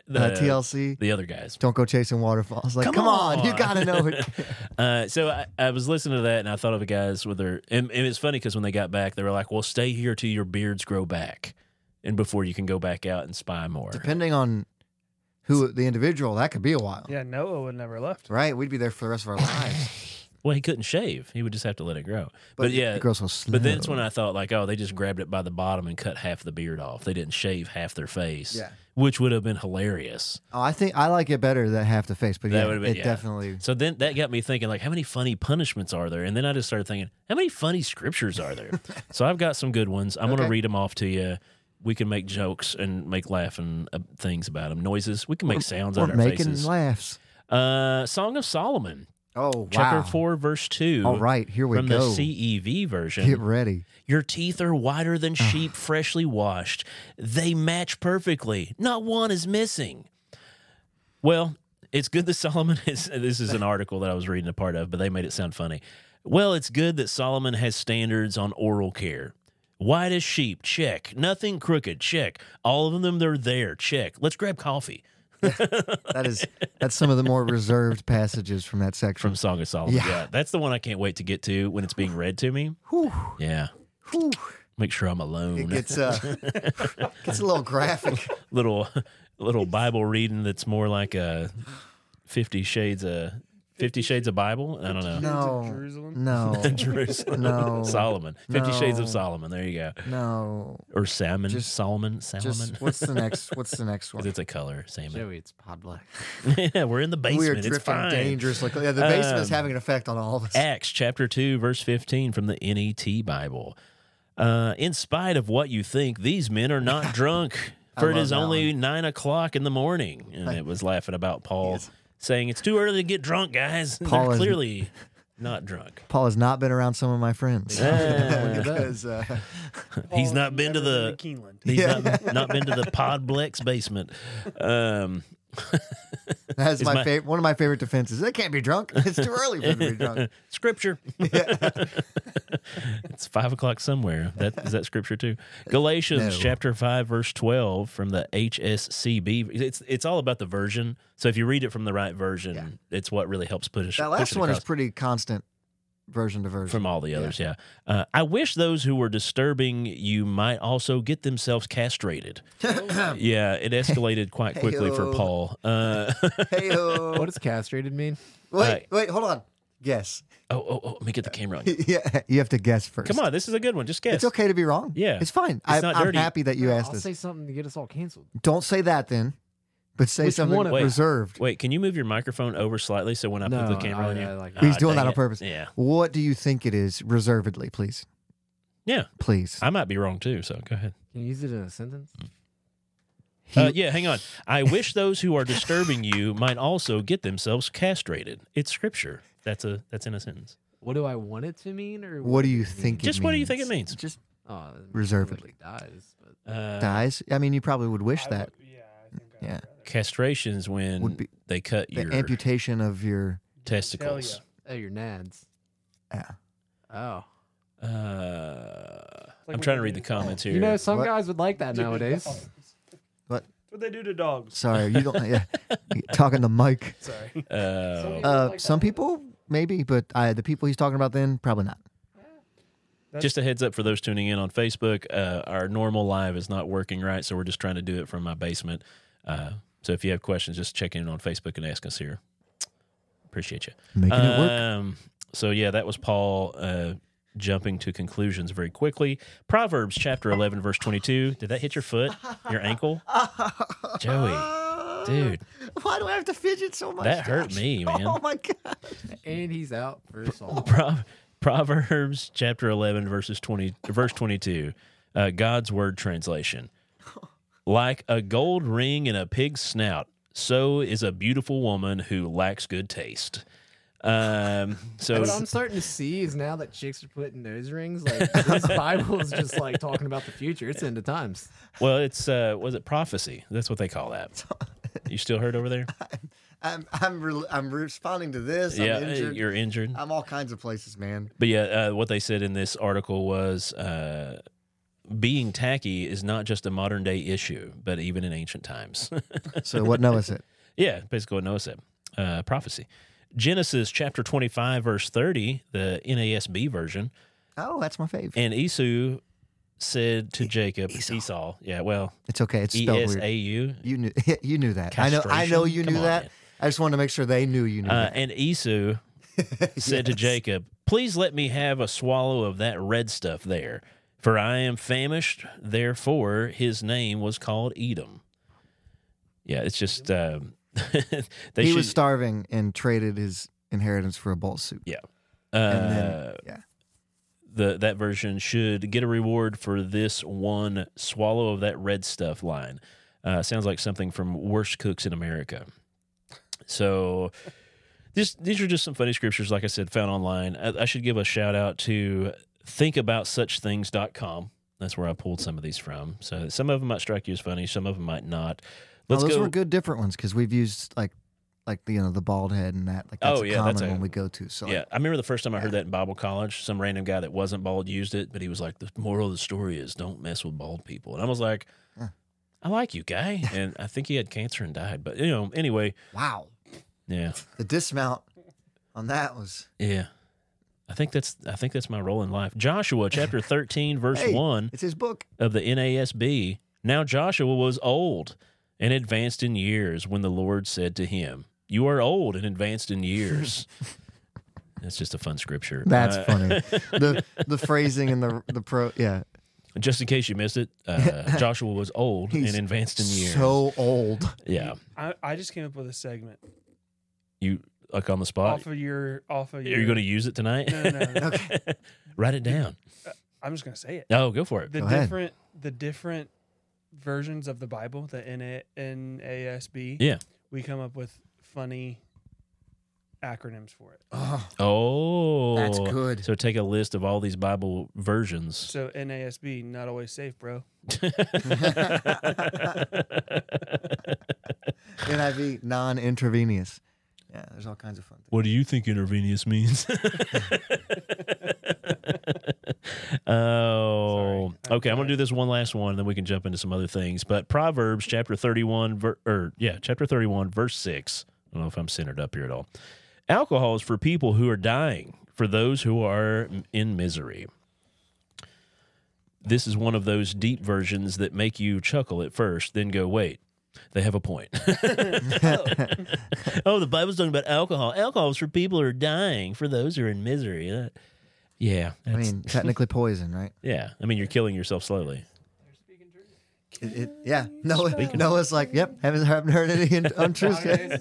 B: the
A: uh, T L C.
B: the other guys.
A: Don't go chasing waterfalls. Like,
B: Come
A: come, on. you
B: on.
A: gotta know it.
B: Uh, so I, I was listening to that, and I thought of the guys with their. And, and it's funny because when they got back, they were like, "Well, stay here till your beards grow back, and before you can go back out and spy more."
A: Depending on who the individual, that could be a while.
C: Yeah, Noah would never left.
A: Right? We'd be there for the rest of our lives.
B: Well, he couldn't shave; he would just have to let it grow. But, yeah,
A: it grows so slow.
B: but then it's when I thought, like, oh, they just grabbed it by the bottom and cut half the beard off. They didn't shave half their face,
A: Yeah.
B: which would have been hilarious.
A: Oh, I think I like it better than half the face, but
B: That
A: yeah,
B: would've been-
A: it
B: yeah.
A: definitely.
B: So then that got me thinking, like, how many funny punishments are there? And then I just started thinking, how many funny scriptures are there? So I've got some good ones. I'm going
A: Okay.
B: to read them off to you. We can make jokes and make laughing uh, things about them. Noises. We can make sounds
A: We're
B: out of our
A: making
B: faces.
A: laughs.
B: Uh, Song of Solomon,
A: Oh,
B: chapter
A: wow.
B: four, verse two.
A: All right, here we
B: from
A: go.
B: the C E V version.
A: Get ready.
B: Your teeth are whiter than sheep freshly washed. They match perfectly. Not one is missing. Well, it's good that Solomon is. This is an article that I was reading a part of, but they made it sound funny. Well, it's good that Solomon has standards on oral care. White as sheep, check. Nothing crooked, check. All of them, they're there, check. Let's grab coffee.
A: That is that's some of the more reserved passages from that section.
B: From Song of Solomon.
A: Yeah.
B: Yeah. That's the one I can't wait to get to when it's being read to me.
A: Whew.
B: Yeah.
A: Whew.
B: Make sure I'm alone.
A: It gets uh, gets a little graphic.
B: little little Bible reading that's more like a Fifty Shades of Fifty Shades of Bible. I don't know.
A: No,
C: Jerusalem?
A: no,
B: Jerusalem.
A: No.
B: Solomon. Fifty Shades
A: No.
B: of Solomon. There you go.
A: no.
B: Or salmon.
A: Just-
B: Solomon. Salmon.
A: Just what's the next? What's the next
B: 'Cause
A: one?
B: it's a color. Salmon.
D: Joey, it's pod black.
B: Yeah, we're in the basement.
A: We are
B: It's
A: drifting
B: fine.
A: dangerously. Yeah, the basement is
B: Um,
A: having an effect on all of us.
B: Acts chapter two, verse fifteen from the N E T Bible. Uh, in spite of what you think, these men are not drunk, for it
A: love
B: is
A: that
B: only nine o'clock in the morning. And it was laughing about Paul
A: Yes.
B: saying it's too early to get drunk, guys.
A: Paul
B: They're
A: is-
B: clearly not drunk.
A: Paul has not been around some of my friends.
B: Yeah.
A: because uh,
B: He's
C: Paul's
B: not been to
C: never
B: the
C: Keeneland.
B: he's
A: Yeah.
B: not, not been to the Podblex basement. Um,
A: that's
B: Is
A: my,
B: my-
A: favorite. One of my favorite defenses. They can't be drunk. It's too early for them to be drunk.
B: Scripture. It's five o'clock somewhere. That is that scripture too. Galatians
A: No.
B: chapter five, verse twelve from the H S C B. It's it's all about the version. So if you read it from the right version, it's what really helps push
A: That
B: push
A: last
B: it
A: one is
B: across
A: pretty constant, version to version.
B: from all the others. Yeah. Uh, I wish those who were disturbing you might also get themselves castrated. Yeah, it escalated quite quickly for
A: Hey-o.
B: Paul. Uh,
A: Hey-o.
D: What does castrated mean?
A: Wait, wait, hold on. Guess.
B: oh, oh, oh, let me get the camera on.
A: Yeah, you have to guess first.
B: Come on, this is a good one. Just guess.
A: It's okay to be wrong.
B: Yeah.
A: It's fine. I,
B: not
A: I'm
B: dirty.
A: happy that you
D: No,
A: asked
D: I'll
A: this.
D: say something to get us all canceled.
A: Don't say that then, but say
D: Which
A: something
D: one of-
B: Wait.
A: reserved.
B: Wait, can you move your microphone over slightly so when I put
D: No,
B: the camera
D: I-
B: on you?
D: I like-
A: He's
B: Ah,
A: doing that
B: dang
A: on
B: it.
A: purpose.
B: Yeah.
A: What do you think it is reservedly, please?
B: Yeah.
A: Please.
B: I might be wrong too, so go ahead.
D: Can you use it in a sentence?
A: He-
B: Uh, yeah, hang on. I wish those who are disturbing you might also get themselves castrated. It's scripture. That's a that's in a sentence.
D: What do I want it to mean, or
A: What do you
D: does it
A: think
D: mean?
A: it
B: Just what do you think it
A: means?
B: means?
A: Just
D: Oh, it means
A: Reservedly.
D: somebody dies, but
B: Uh,
A: dies. I mean, you probably would wish
C: I
A: that.
C: would- yeah, I think I
A: Yeah.
C: would rather.
B: Castrations when
A: Would be
B: they cut
A: The
B: your
A: amputation of your.
B: testicles.
D: oh, your nads.
A: Yeah.
D: Oh,
B: Uh,
C: Like
B: I'm
C: what
B: trying to
C: they
B: read
C: do
B: the
C: to
B: comments here.
D: you know, some
A: What?
D: guys would like that nowadays.
C: Dogs.
A: What?
C: That's what they do to dogs.
A: Sorry, you don't. Yeah, talking to Mike.
C: Sorry.
B: uh,
A: Uh, some people maybe, but I, the people he's talking about then probably not.
B: just a heads up for those tuning in on Facebook. Uh, our normal live is not working right, so we're just trying to do it from my basement. Uh, so if you have questions, just check in on Facebook and ask us here. Appreciate you.
A: Making it work.
B: Um, so yeah, that was Paul uh, jumping to conclusions very quickly. Proverbs chapter eleven, verse twenty-two. Did that hit your foot? Your ankle? Joey, dude,
A: Why do I have to fidget so much?
B: that hurt
A: Josh?
B: me, man.
A: Oh my god.
D: And he's out for assault.
B: Pro- Proverbs chapter eleven, verses twenty, verse twenty-two. Uh, God's word translation. Like a gold ring in a pig's snout, so is a beautiful woman who lacks good taste. Um, so
D: What I'm starting to see is now that chicks are putting nose rings, like this Bible is just like talking about the future. It's into times.
B: well, it's uh, was it prophecy? That's what they call that. You still hurt over there?
A: I'm I'm re- I'm responding to this.
B: yeah,
A: I'm injured.
B: you're injured.
A: I'm all kinds of places, man.
B: But yeah, uh, what they said in this article was uh, being tacky is not just a modern day issue, but even in ancient times.
A: So what Noah said.
B: Yeah, basically what Noah said. Uh, prophecy. Genesis chapter twenty-five, verse thirty, the N A S B version.
A: Oh, that's my fave.
B: And Esau said to Jacob,
A: Esau.
B: Esau, yeah, well,
A: It's okay. It's
B: E
A: spelled
B: S
A: weird.
B: A U.
A: You knew. You knew that. I know. I know you
B: Castration?
A: knew
B: Come on,
A: that.
B: man.
A: I just wanted to make sure they knew you knew
B: Uh,
A: that.
B: and Esau said to
A: Yes.
B: Jacob, please let me have a swallow of that red stuff there, for I am famished. Therefore, his name was called Edom. Yeah, it's just um, they
A: he
B: should,
A: was starving and traded his inheritance for a bowl of soup.
B: yeah.
A: And
B: Uh,
A: then, yeah.
B: the that version should get a reward for this one swallow of that red stuff line. Uh, sounds like something from Worst Cooks in America. So this, these are just some funny scriptures, like I said, found online. I, I should give a shout out to think about such things dot com. That's where I pulled some of these from. So some of them might strike you as funny, some of them might not. Let's
A: oh, those
B: go.
A: were good, different ones because we've used like, like the you know the bald head and that. Like that's
B: Oh,
A: a
B: yeah,
A: common
B: that's a-
A: one we go to. So like,
B: Yeah, I remember the first time I heard that in Bible college. Some random guy that wasn't bald used it, but he was like, "The moral of the story is don't mess with bald people." And I was like,
A: Huh.
B: "I like you, guy." And I think he had cancer and died. But you know, anyway,
A: wow,
B: yeah,
A: the dismount on that was
B: yeah. I think that's I think that's my role in life. Joshua chapter thirteen, verse
A: Hey,
B: one
A: it's his book.
B: of the N A S B. Now Joshua was old and advanced in years when the Lord said to him, "You are old and advanced in years." That's just a fun scripture.
A: That's
B: Uh,
A: funny. the the phrasing and the the pro. Yeah,
B: Just in case you missed it, uh, Joshua was old
A: He's
B: and advanced in years.
A: so old.
B: Yeah,
C: I, I just came up with a segment
B: you like on the spot.
C: off of your off of
B: Are
C: your.
B: you going to use it tonight?
C: No, no, no, no.
A: Okay.
B: Write it down.
C: I'm just gonna say it.
B: Oh, go for it.
C: The
A: Go ahead.
C: different the different versions of the Bible, the N A S B.
B: Yeah.
C: We come up with funny acronyms for it.
A: Oh,
B: Oh,
A: that's good.
B: So take a list of all these Bible versions.
C: So N A S B, not always safe, bro.
A: N I V, non-intravenous. Yeah, there's all kinds of fun things.
B: What do you think intravenous means? Oh,
C: Sorry.
B: okay. I'm gonna do this one last one, then we can jump into some other things. But Proverbs chapter thirty-one, ver- or yeah, chapter thirty-one, verse six. I don't know if I'm centered up here at all. Alcohol is for people who are dying, for those who are in misery. This is one of those deep versions that make you chuckle at first, then go, wait, they have a point. Oh, the Bible's talking about alcohol. Alcohol is for people who are dying, for those who are in misery. Uh, yeah.
A: I
B: that's-
A: mean, technically poison, right?
B: yeah. I mean, you're killing yourself slowly.
A: It, it, yeah. Noah, Noah's like, yep, haven't, haven't heard any un- untruths yet.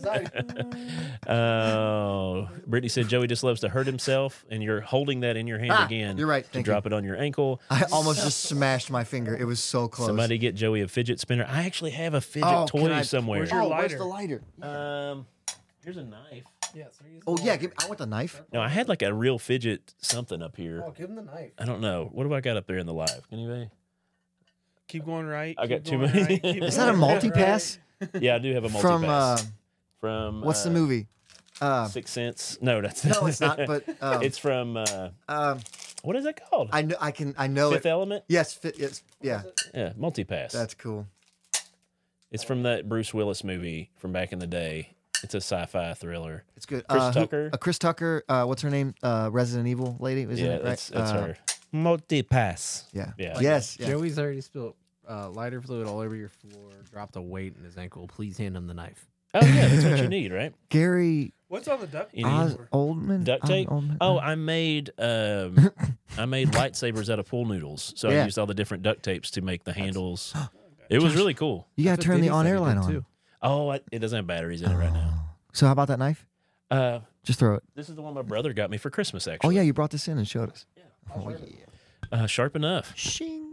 B: Oh, Brittany said Joey just loves to hurt himself, and you're holding that in your hand
A: Ah,
B: again.
A: you're right.
B: To
A: Thank
B: drop it on your ankle.
A: I almost just smashed my finger. It was so close.
B: Somebody get Joey a fidget spinner. I actually have a fidget
A: Oh, can
B: toy
A: I-
B: somewhere.
C: Where's your
A: oh, where's
C: lighter?
A: the lighter?
B: Um, here's a knife.
D: Yeah, so use
A: Oh,
D: the
A: yeah.
D: lighter.
A: Give, I want the knife.
B: No, I had like a real fidget something up here.
D: Oh, give him the knife.
B: I don't know. What have I got up there in the live? Can anybody?
C: Keep going right.
B: I got
C: keep
B: too
C: going
B: many.
C: right, keep
A: Is that a
C: going
A: multi-pass?
B: Yeah, I do have a multi
A: From, uh,
B: pass. From
A: what's
B: uh,
A: the movie? Uh,
B: Sixth Sense? No, that's
A: no, it's not, but um,
B: it's from uh,
A: um,
B: what is it called?
A: I know, I can, I know
B: Fifth
A: it.
B: Element.
A: Yes, fit, yes, yeah,
B: Yeah, multi pass.
A: that's cool.
B: It's from that Bruce Willis movie from back in the day. It's a sci-fi thriller.
A: It's good.
B: Chris
A: uh, who-
B: Tucker?
A: uh, Chris Tucker. Uh, what's her name? Uh, Resident Evil lady, isn't
B: yeah,
A: it? Right.
B: that's, that's
A: Uh,
B: her. Multi pass.
A: Yeah.
B: Yeah.
A: Yes. Yeah.
D: Joey's already spilled uh, lighter fluid all over your floor, dropped a weight in his ankle. Please hand him the knife.
B: Oh yeah, that's what you need, right?
A: Gary
C: What's on the duck?
B: You need
A: Oz,
C: for?
A: Oldman.
B: Duct
A: Oz
B: tape.
A: Oldman?
B: Oh, I made um, I made lightsabers out of pool noodles. So I
A: Yeah.
B: used all the different duct tapes to make the handles. It was really cool.
A: you gotta
D: That's what
A: turn the
D: Diddy
A: on
D: said
A: air
D: he
A: line
D: did,
A: on.
D: too.
B: Oh, I, it doesn't have batteries in it right now.
A: So how about that knife?
B: Uh,
A: Just throw it.
B: this is the one my brother got me for Christmas. Actually.
A: Oh yeah, you brought this in and showed us. Oh yeah.
B: Uh, sharp enough.
A: Shing.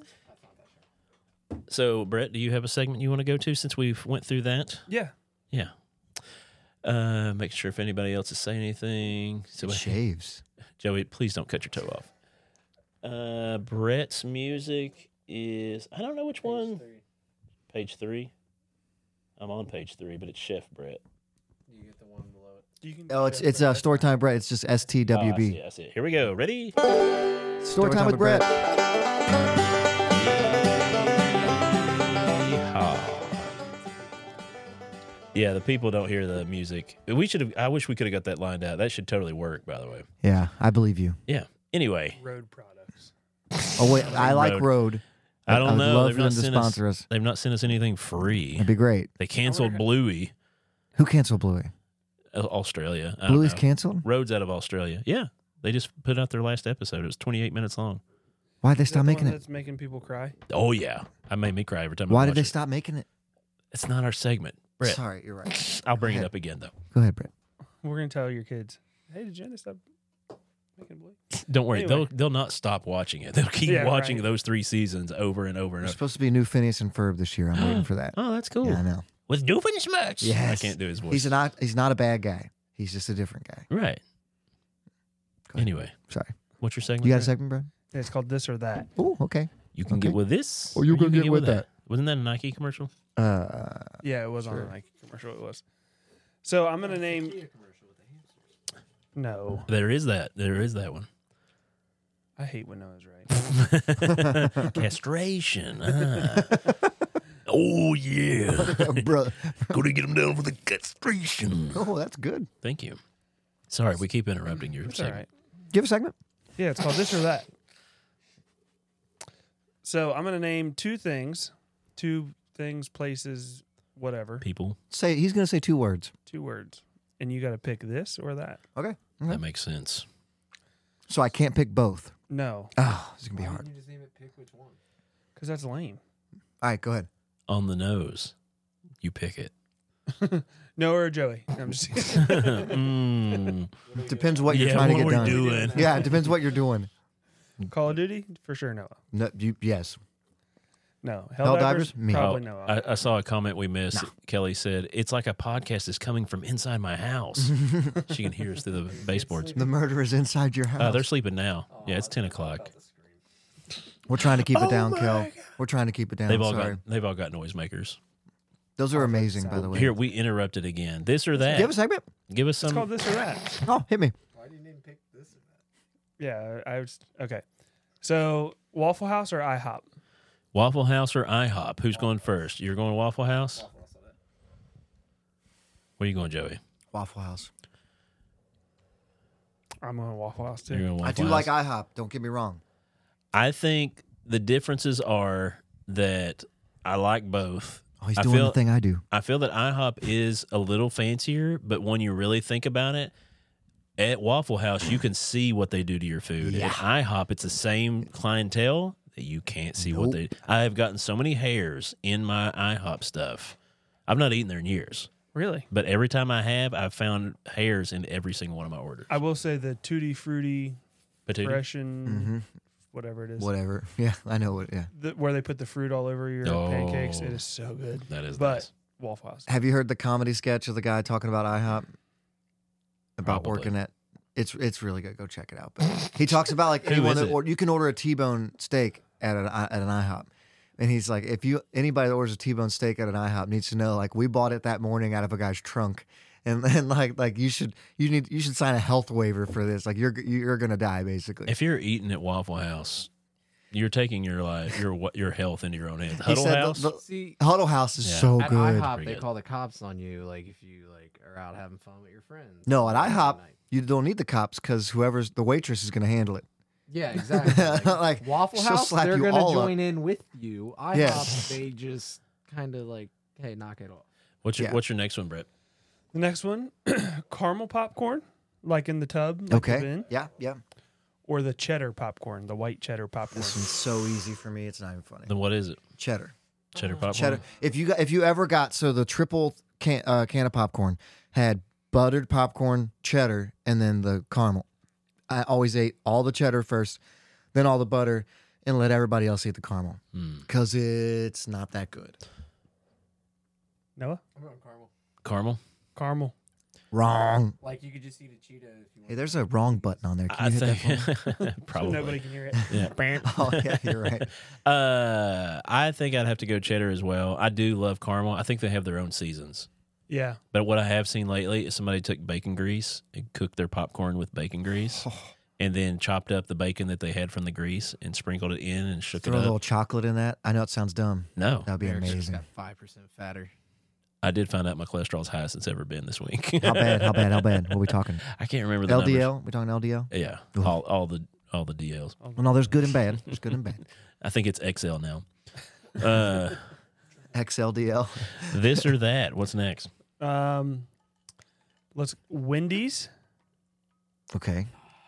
B: So, Brett, do you have a segment you want to go to since we've went through that?
C: Yeah.
B: Yeah. Uh, make sure if anybody else is saying anything. So,
A: It shaves.
B: Joey, please don't cut your toe off. Uh, Brett's music is I don't know which one. Page three. I'm on page three, but it's Chef Brett.
D: You get the one below it.
C: You can
A: Oh, it's it's uh, story time, Brett. It's just S T W
B: Oh, I
A: B.
B: see, I see. Here we go. Ready?
A: Story time with Brett.
B: Yeah, the people don't hear the music. We should have. I wish we could have got that lined out. That should totally work, by the way.
A: Yeah, I believe you.
B: Yeah. Anyway,
C: Road products.
A: Oh wait, I like
B: Road.
A: Road.
B: I don't
A: I'd
B: know.
A: love
B: They've
A: for
B: not
A: them to
B: sent us-
A: sponsor us.
B: they've not sent us anything free.
A: That'd be great.
B: They canceled
C: wonder-
B: Bluey,
A: Who canceled Bluey?
B: uh, Australia. I don't
A: Bluey's
B: know.
A: canceled?
B: Roads out of Australia. Yeah, they just put out their last episode. It was twenty-eight minutes long.
A: Why'd they
C: Is that
A: stop
C: the
A: making
C: one
A: it?
C: That's making people cry.
B: Oh yeah, I made me cry every time. I
A: Why did
B: watch
A: they
B: it.
A: stop making it?
B: It's not our segment, Brett.
A: Sorry, you're right.
B: I'll bring it
A: ahead.
B: up again though.
A: Go ahead, Brett.
C: We're gonna tell your kids, hey, did Jenna stop making blue?
B: Don't worry,
C: Anyway.
B: they'll they'll not stop watching it. They'll keep
C: Yeah,
B: watching
C: right.
B: those three seasons over and over and
A: There's
B: over.
A: supposed to be a new Phineas and Ferb this year. I'm waiting for that.
B: Oh, that's cool.
A: Yeah, I know.
B: With Doofenshmirtz.
A: Yes.
B: I can't do his voice.
A: He's not. He's not a bad guy. He's just a different guy.
B: right.
A: Go ahead.
B: Anyway,
A: Sorry.
B: what's your segment?
A: You got a
B: Brett?
A: segment, Brett?
C: Yeah, it's called this or that.
A: Oh, okay.
B: You can
A: Okay.
B: get with this.
A: Or you
B: can
A: can get with that.
B: Wasn't that a Nike commercial?
A: Uh,
C: Yeah, it was on
A: Sure.
C: the Nike commercial. It was. So I'm gonna name. No,
B: There is that. There is that one.
C: I hate when Noah's right.
B: Castration. Ah. Oh yeah.
A: bro.
B: Gonna get him down for the castration.
A: Oh, that's good.
B: Thank you. Sorry, we keep interrupting your
C: It's all
B: segment.
C: right.
A: Do you have a segment?
C: Yeah, it's called this or that. So I'm gonna name two things, two things, places, whatever,
B: People,
A: Say he's going to say two words.
C: two words, and you got to pick this or that.
A: Okay. Okay.
B: that makes sense.
A: So I can't pick both.
C: No,
A: Oh, this is gonna be
D: Why
A: hard.
D: didn't you just name it pick which one?
C: because that's lame.
A: All right, go ahead.
B: On the nose, you pick it.
C: Noah or Joey. No, I'm just
B: mm.
A: Depends what you're
B: Yeah,
A: trying
B: what
A: to
B: are
A: get
B: we
A: done.
B: doing?
A: Yeah, it depends what you're doing.
C: Call of Duty for sure. Noah.
A: No, you, yes.
C: No.
A: Helldivers? Me.
C: Probably
B: Oh,
C: Noah.
B: I, I saw a comment we missed. Kelly said, "It's like a podcast is coming from inside my house." She can hear us through the baseboards.
A: The murder is inside your house.
B: Uh, they're sleeping now. Yeah, it's ten o'clock.
A: We're trying to keep it
B: Oh
A: down,
B: my
A: Kel.
B: God.
A: We're trying to keep it down.
B: They've all
A: Sorry.
B: got they've all got noisemakers.
A: Those are amazing, by the way.
B: Here, we interrupted again. This or that.
A: Do you have a segment?
B: Give us
C: it's
B: some.
C: called this or that.
A: Oh, hit me.
D: Why do you name pick this or that?
C: Yeah, I was okay. So Waffle House or IHOP?
B: Waffle House or IHOP? Who's going first? You're going Waffle House? Where are you going, Joey?
A: Waffle House.
C: I'm going Waffle House too.
B: You're going Waffle
A: I do
B: House.
A: like IHOP. Don't get me wrong.
B: I think the differences are that I like both.
A: Oh, he's
B: I
A: doing
B: feel-
A: the thing I do.
B: I feel that IHOP is a little fancier, but when you really think about it, at Waffle House, you can see what they do to your food.
A: Yeah.
B: At IHOP, it's the same clientele that you can't see what they. I have gotten so many hairs in my IHOP stuff. I've not eaten there in years,
C: Really?
B: but every time I have, I've found hairs in every single one of my orders.
C: I will say the Tutti Frutti
B: Patootie?
C: fresh and
A: Mm-hmm.
C: whatever it is,
A: Whatever. Yeah, I know what. Yeah.
C: the, where they put the fruit all over your
B: Oh.
C: pancakes. It is so good.
B: That is
C: But
B: nice.
C: Waffle House.
A: Have you heard the comedy sketch of the guy talking about IHOP? About
B: Probably.
A: working at. It's it's really good. Go check it out. But he talks about like
B: Who
A: anyone
B: is
A: that
B: it?
A: or, you can order a T-bone steak at an at an IHOP, and he's like, if you anybody that orders a T-bone steak at an IHOP needs to know like we bought it that morning out of a guy's trunk, and and like like you should you need you should sign a health waiver for this. Like you're you're gonna die basically.
B: If you're eating at Waffle House, you're taking your life, your what, your health into your own hands.
A: He
B: Huddle
A: said the-
B: House.
A: the,
D: See,
A: Huddle House is
B: Yeah.
A: so
D: at
A: good.
D: IHOP,
B: Pretty
D: they
B: good.
D: call the cops on you, like if you like are out having fun with your friends.
A: No, at
D: Late
A: IHOP,
D: night.
A: you don't need the cops because whoever's the waitress is gonna handle it.
D: Yeah, exactly. Like,
A: Like,
D: Waffle
A: she'll
D: House,
A: slap
D: they're
A: you
D: gonna
A: all up.
D: join in with you. IHOP,
A: Yeah.
D: they just kind of like, hey, knock it off.
B: What's your
A: Yeah.
B: What's your next one, Brett?
C: The next one, caramel popcorn, like in the tub, like the
A: Okay.
C: bin,
A: Yeah. Yeah.
C: or the cheddar popcorn, the white cheddar popcorn.
A: This one's so easy for me. It's not even funny.
B: Then what is it?
A: Cheddar.
B: Cheddar popcorn.
A: Cheddar. If you got, if you ever got so the triple can uh, can of popcorn had buttered popcorn, cheddar, and then the caramel. I always ate all the cheddar first, then all the butter, and let everybody else eat the caramel
B: Mm.
A: because it's not that good.
C: Noah,
D: I'm going caramel.
B: Caramel.
C: caramel.
A: Wrong.
D: Like you could just eat a Cheeto if you want.
A: Hey, there's a wrong button on there. Can
B: I
A: you hit that for me?
B: think
C: So
B: probably.
C: nobody can hear it.
B: Yeah.
A: Oh yeah, you're right.
B: Uh, I think I'd have to go cheddar as well. I do love caramel. I think they have their own seasons.
C: Yeah.
B: But what I have seen lately is somebody took bacon grease and cooked their popcorn with bacon grease, and then chopped up the bacon that they had from the grease and sprinkled it in and shook
A: Throw a
B: it
A: little
B: up.
A: chocolate in that. I know it sounds dumb.
B: No,
A: That'd be
D: Theirs just
A: amazing.
D: got five percent fatter.
B: I did find out my cholesterol's highest it's ever been this week.
A: How bad? How bad? How bad? What are we talking?
B: I can't remember the
A: L D
B: numbers.
A: L? We talking L D L?
B: Yeah,
A: Ooh.
B: all all the all the D Ls.
A: Well, no, there's good and bad. There's good and bad.
B: I think it's X L now. Uh,
A: X L D L.
B: this or that. What's next?
C: Um, let's Wendy's,
A: Okay.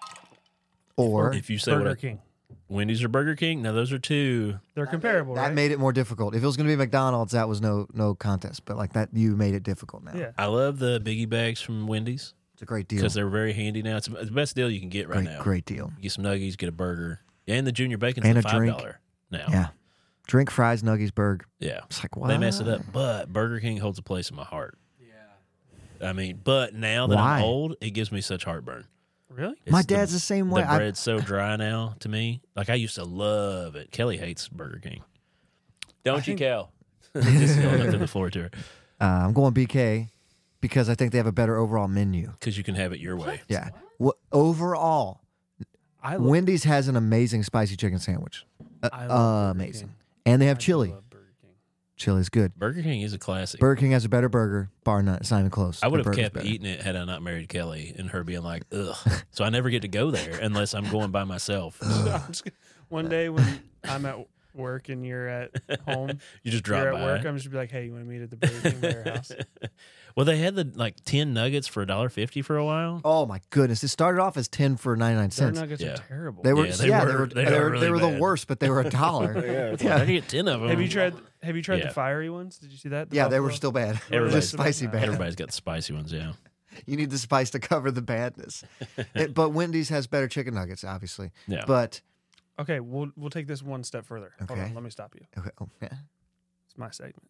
A: Or
B: If you say
C: Burger
B: what I,
C: King.
B: Wendy's or Burger King, now those are two.
C: They're comparable,
A: that
C: right?
A: made it more difficult. If it was going to be McDonald's, that was no no contest. But like that, you made it difficult now.
C: yeah.
B: I love the biggie bags from Wendy's
A: It's a great deal.
B: because they're very handy now. It's the best deal you can get right
A: Great,
B: now.
A: great deal.
B: You get some nuggies, get a burger, and the junior bacon's
A: And
B: the
A: a
B: five
A: drink.
B: dollar now.
A: Yeah. Drink, fries, nuggies, burger.
B: Yeah.
A: It's like, what?
B: They mess it up, but Burger King holds a place in my heart. Yeah. I mean, but now that
A: Why?
B: I'm old, it gives me such heartburn.
C: Really?
B: It's
A: My dad's the, same way.
B: The
A: I-
B: bread's so dry now to me. Like I used to love it. Kelly hates Burger King. Don't you,
C: think-
B: Cal? Just going up to the floor to her
A: Uh, I'm going B K because I think they have a better overall menu.
B: because you can have it your way.
A: Yeah. What overall,
C: I love,
A: Wendy's has an amazing spicy chicken sandwich. Uh,
C: I love Burger
A: amazing.
C: King.
A: And they have
C: I do
A: chili.
C: love Burger King.
A: Chili's good.
B: Burger King is a classic.
A: Burger King has a better burger, bar none. It's not even close.
B: I would
A: Their
B: have
A: burger's
B: kept
A: better.
B: eating it had I not married Kelly and her being like, ugh. So I never get to go there unless I'm going by myself.
C: I'm just gonna- One day when I'm at work and you're at home,
B: You just drop
C: you're at
B: by.
C: work, I'm just be like, hey, you want to meet at the Burger King by your house?
B: Well, they had the like ten nuggets for a dollar fifty for a while.
A: Oh my goodness! It started off as ten for ninety nine
C: Their
A: cents.
C: nuggets
B: Yeah.
C: are terrible.
A: They were
B: Yeah,
A: yeah,
B: they
A: they
B: were-
A: were
B: they
A: they
B: are
A: were,
B: really
A: they were
B: bad.
A: the worst, but they were a dollar.
B: It's
A: yeah,
B: like, I can get ten of them.
C: have you tried? Have you tried
B: Yeah.
C: the fiery ones? Did you see that? The
A: yeah, they were
C: buffalo?
A: still bad.
B: Everybody's-
A: Just spicy bad.
B: Everybody's got the spicy ones, yeah.
A: You need the spice to cover the badness. It- but Wendy's has better chicken nuggets, obviously.
B: Yeah.
A: But
C: Okay, we'll we'll take this one step further. Hold
A: Okay.
C: on, let me stop you.
A: okay, oh, yeah.
C: It's my segment.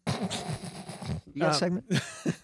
A: You got a
C: Um,
A: segment?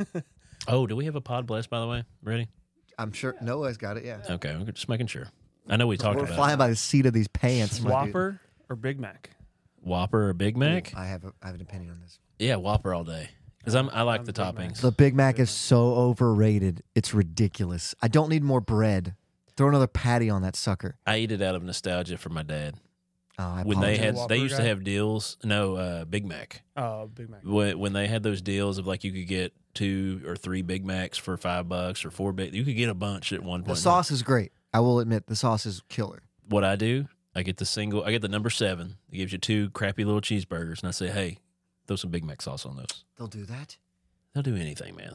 B: Oh, do we have a pod blast, by the way? Ready?
A: I'm sure Noah's got it. Yeah.
B: Okay, we're just making sure. I know we talked
A: We're
B: about
A: flying
B: it.
A: by the seat of these pants. my dude.
C: Whopper or Big Mac?
B: Whopper or Big Mac?
A: I have a, I have an opinion on this.
B: Yeah, Whopper all day. Because I'm I like
C: I'm
B: the
C: Big Mac.
B: toppings.
A: The Big Mac is so overrated. It's ridiculous. I don't need more bread. Throw another patty on that sucker.
B: I eat it out of nostalgia for my dad.
A: Oh, I
B: When they
A: apologize.
B: had
C: Whopper
B: they used to
C: guy?
B: have deals. No, uh, Big Mac.
C: Oh, Big Mac.
B: When when they had those deals of like you could get two or three Big Macs for five bucks or four big, you could get a bunch at one
A: The
B: point.
A: sauce is great. I will admit the sauce is killer.
B: What I do, I get the single. I get the number seven. It gives you two crappy little cheeseburgers, and I say, hey, throw some Big Mac sauce on those.
A: They'll do that.
B: They'll do anything, man.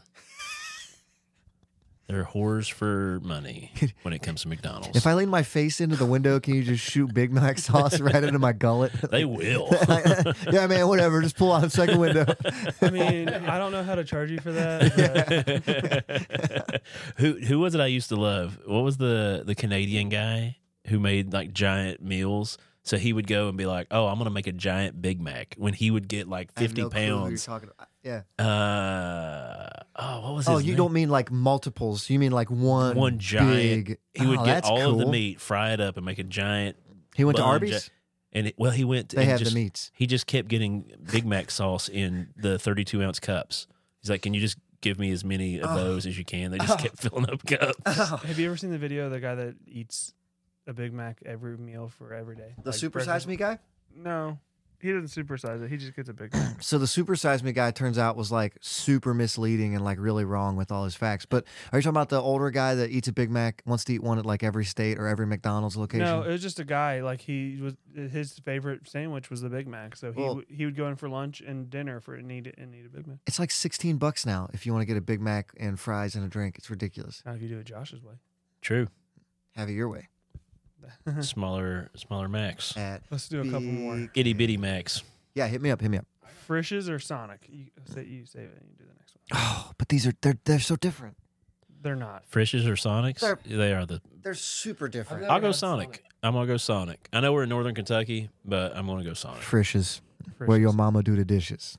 B: They're whores for money when it comes to McDonald's.
A: If I lean my face into the window, can you just shoot Big Mac sauce right into my gullet?
B: they will.
A: Yeah, man, whatever. Just pull out the second window.
C: I mean, I don't know how to charge you for that. But
B: who who was it I used to love? What was the the Canadian guy who made like giant meals? So he would go and be like, "Oh, I'm gonna make a giant Big Mac." When he would get like
A: I have
B: fifty
A: no clue who you're
B: pounds.
A: talking about. Yeah.
B: Uh, oh, what was his
A: Oh, you
B: name?
A: don't mean like multiples. You mean like one
B: One giant.
A: big.
B: He would
A: Oh,
B: get
A: that's
B: all of the
A: cool.
B: meat, fry it up, and make a giant.
A: He went to
B: bun,
A: Arby's.
B: gi- and it, well, he went.
A: They
B: and
A: have
B: just,
A: the meats.
B: He just kept getting Big Mac sauce in the thirty-two ounce cups. He's like, "Can you just give me as many of
A: Oh.
B: those as you can?" They just kept filling up cups.
C: have you ever seen the video of the guy that eats a Big Mac every meal for every day?
A: The
C: Like
A: supersize
C: breakfast-
A: me guy.
C: No, he doesn't supersize it. He just gets a Big Mac.
A: So the supersize me guy turns out was like super misleading and like really wrong with all his facts. But are you talking about the older guy that eats a Big Mac, wants to eat one at like every state or every McDonald's location?
C: No, it was just a guy. Like he was, his favorite sandwich was the Big Mac. So he
A: Well-
C: w- he would go in for lunch and dinner for and eat it and eat a Big Mac.
A: It's like sixteen bucks now if you want to get a Big Mac and fries and a drink. It's ridiculous.
C: Now if you do it Josh's way.
B: True.
A: Have it your way.
B: Smaller, smaller Macs.
A: At
C: Let's do a couple more.
A: Big-
B: Itty bitty Macs.
A: Yeah, hit me up. Hit me up.
C: Frisch's or Sonic? You say you save it and you do the next one.
A: Oh, but these are they're they're so different.
C: They're not.
B: Frisch's or Sonics?
A: They're-
B: They are the.
A: They're super different.
B: I'll go Sonic. I'm gonna go Sonic. I know we're in Northern Kentucky, but I'm gonna go Sonic.
A: Frisch's, where your
C: Frisch's.
A: mama do the dishes.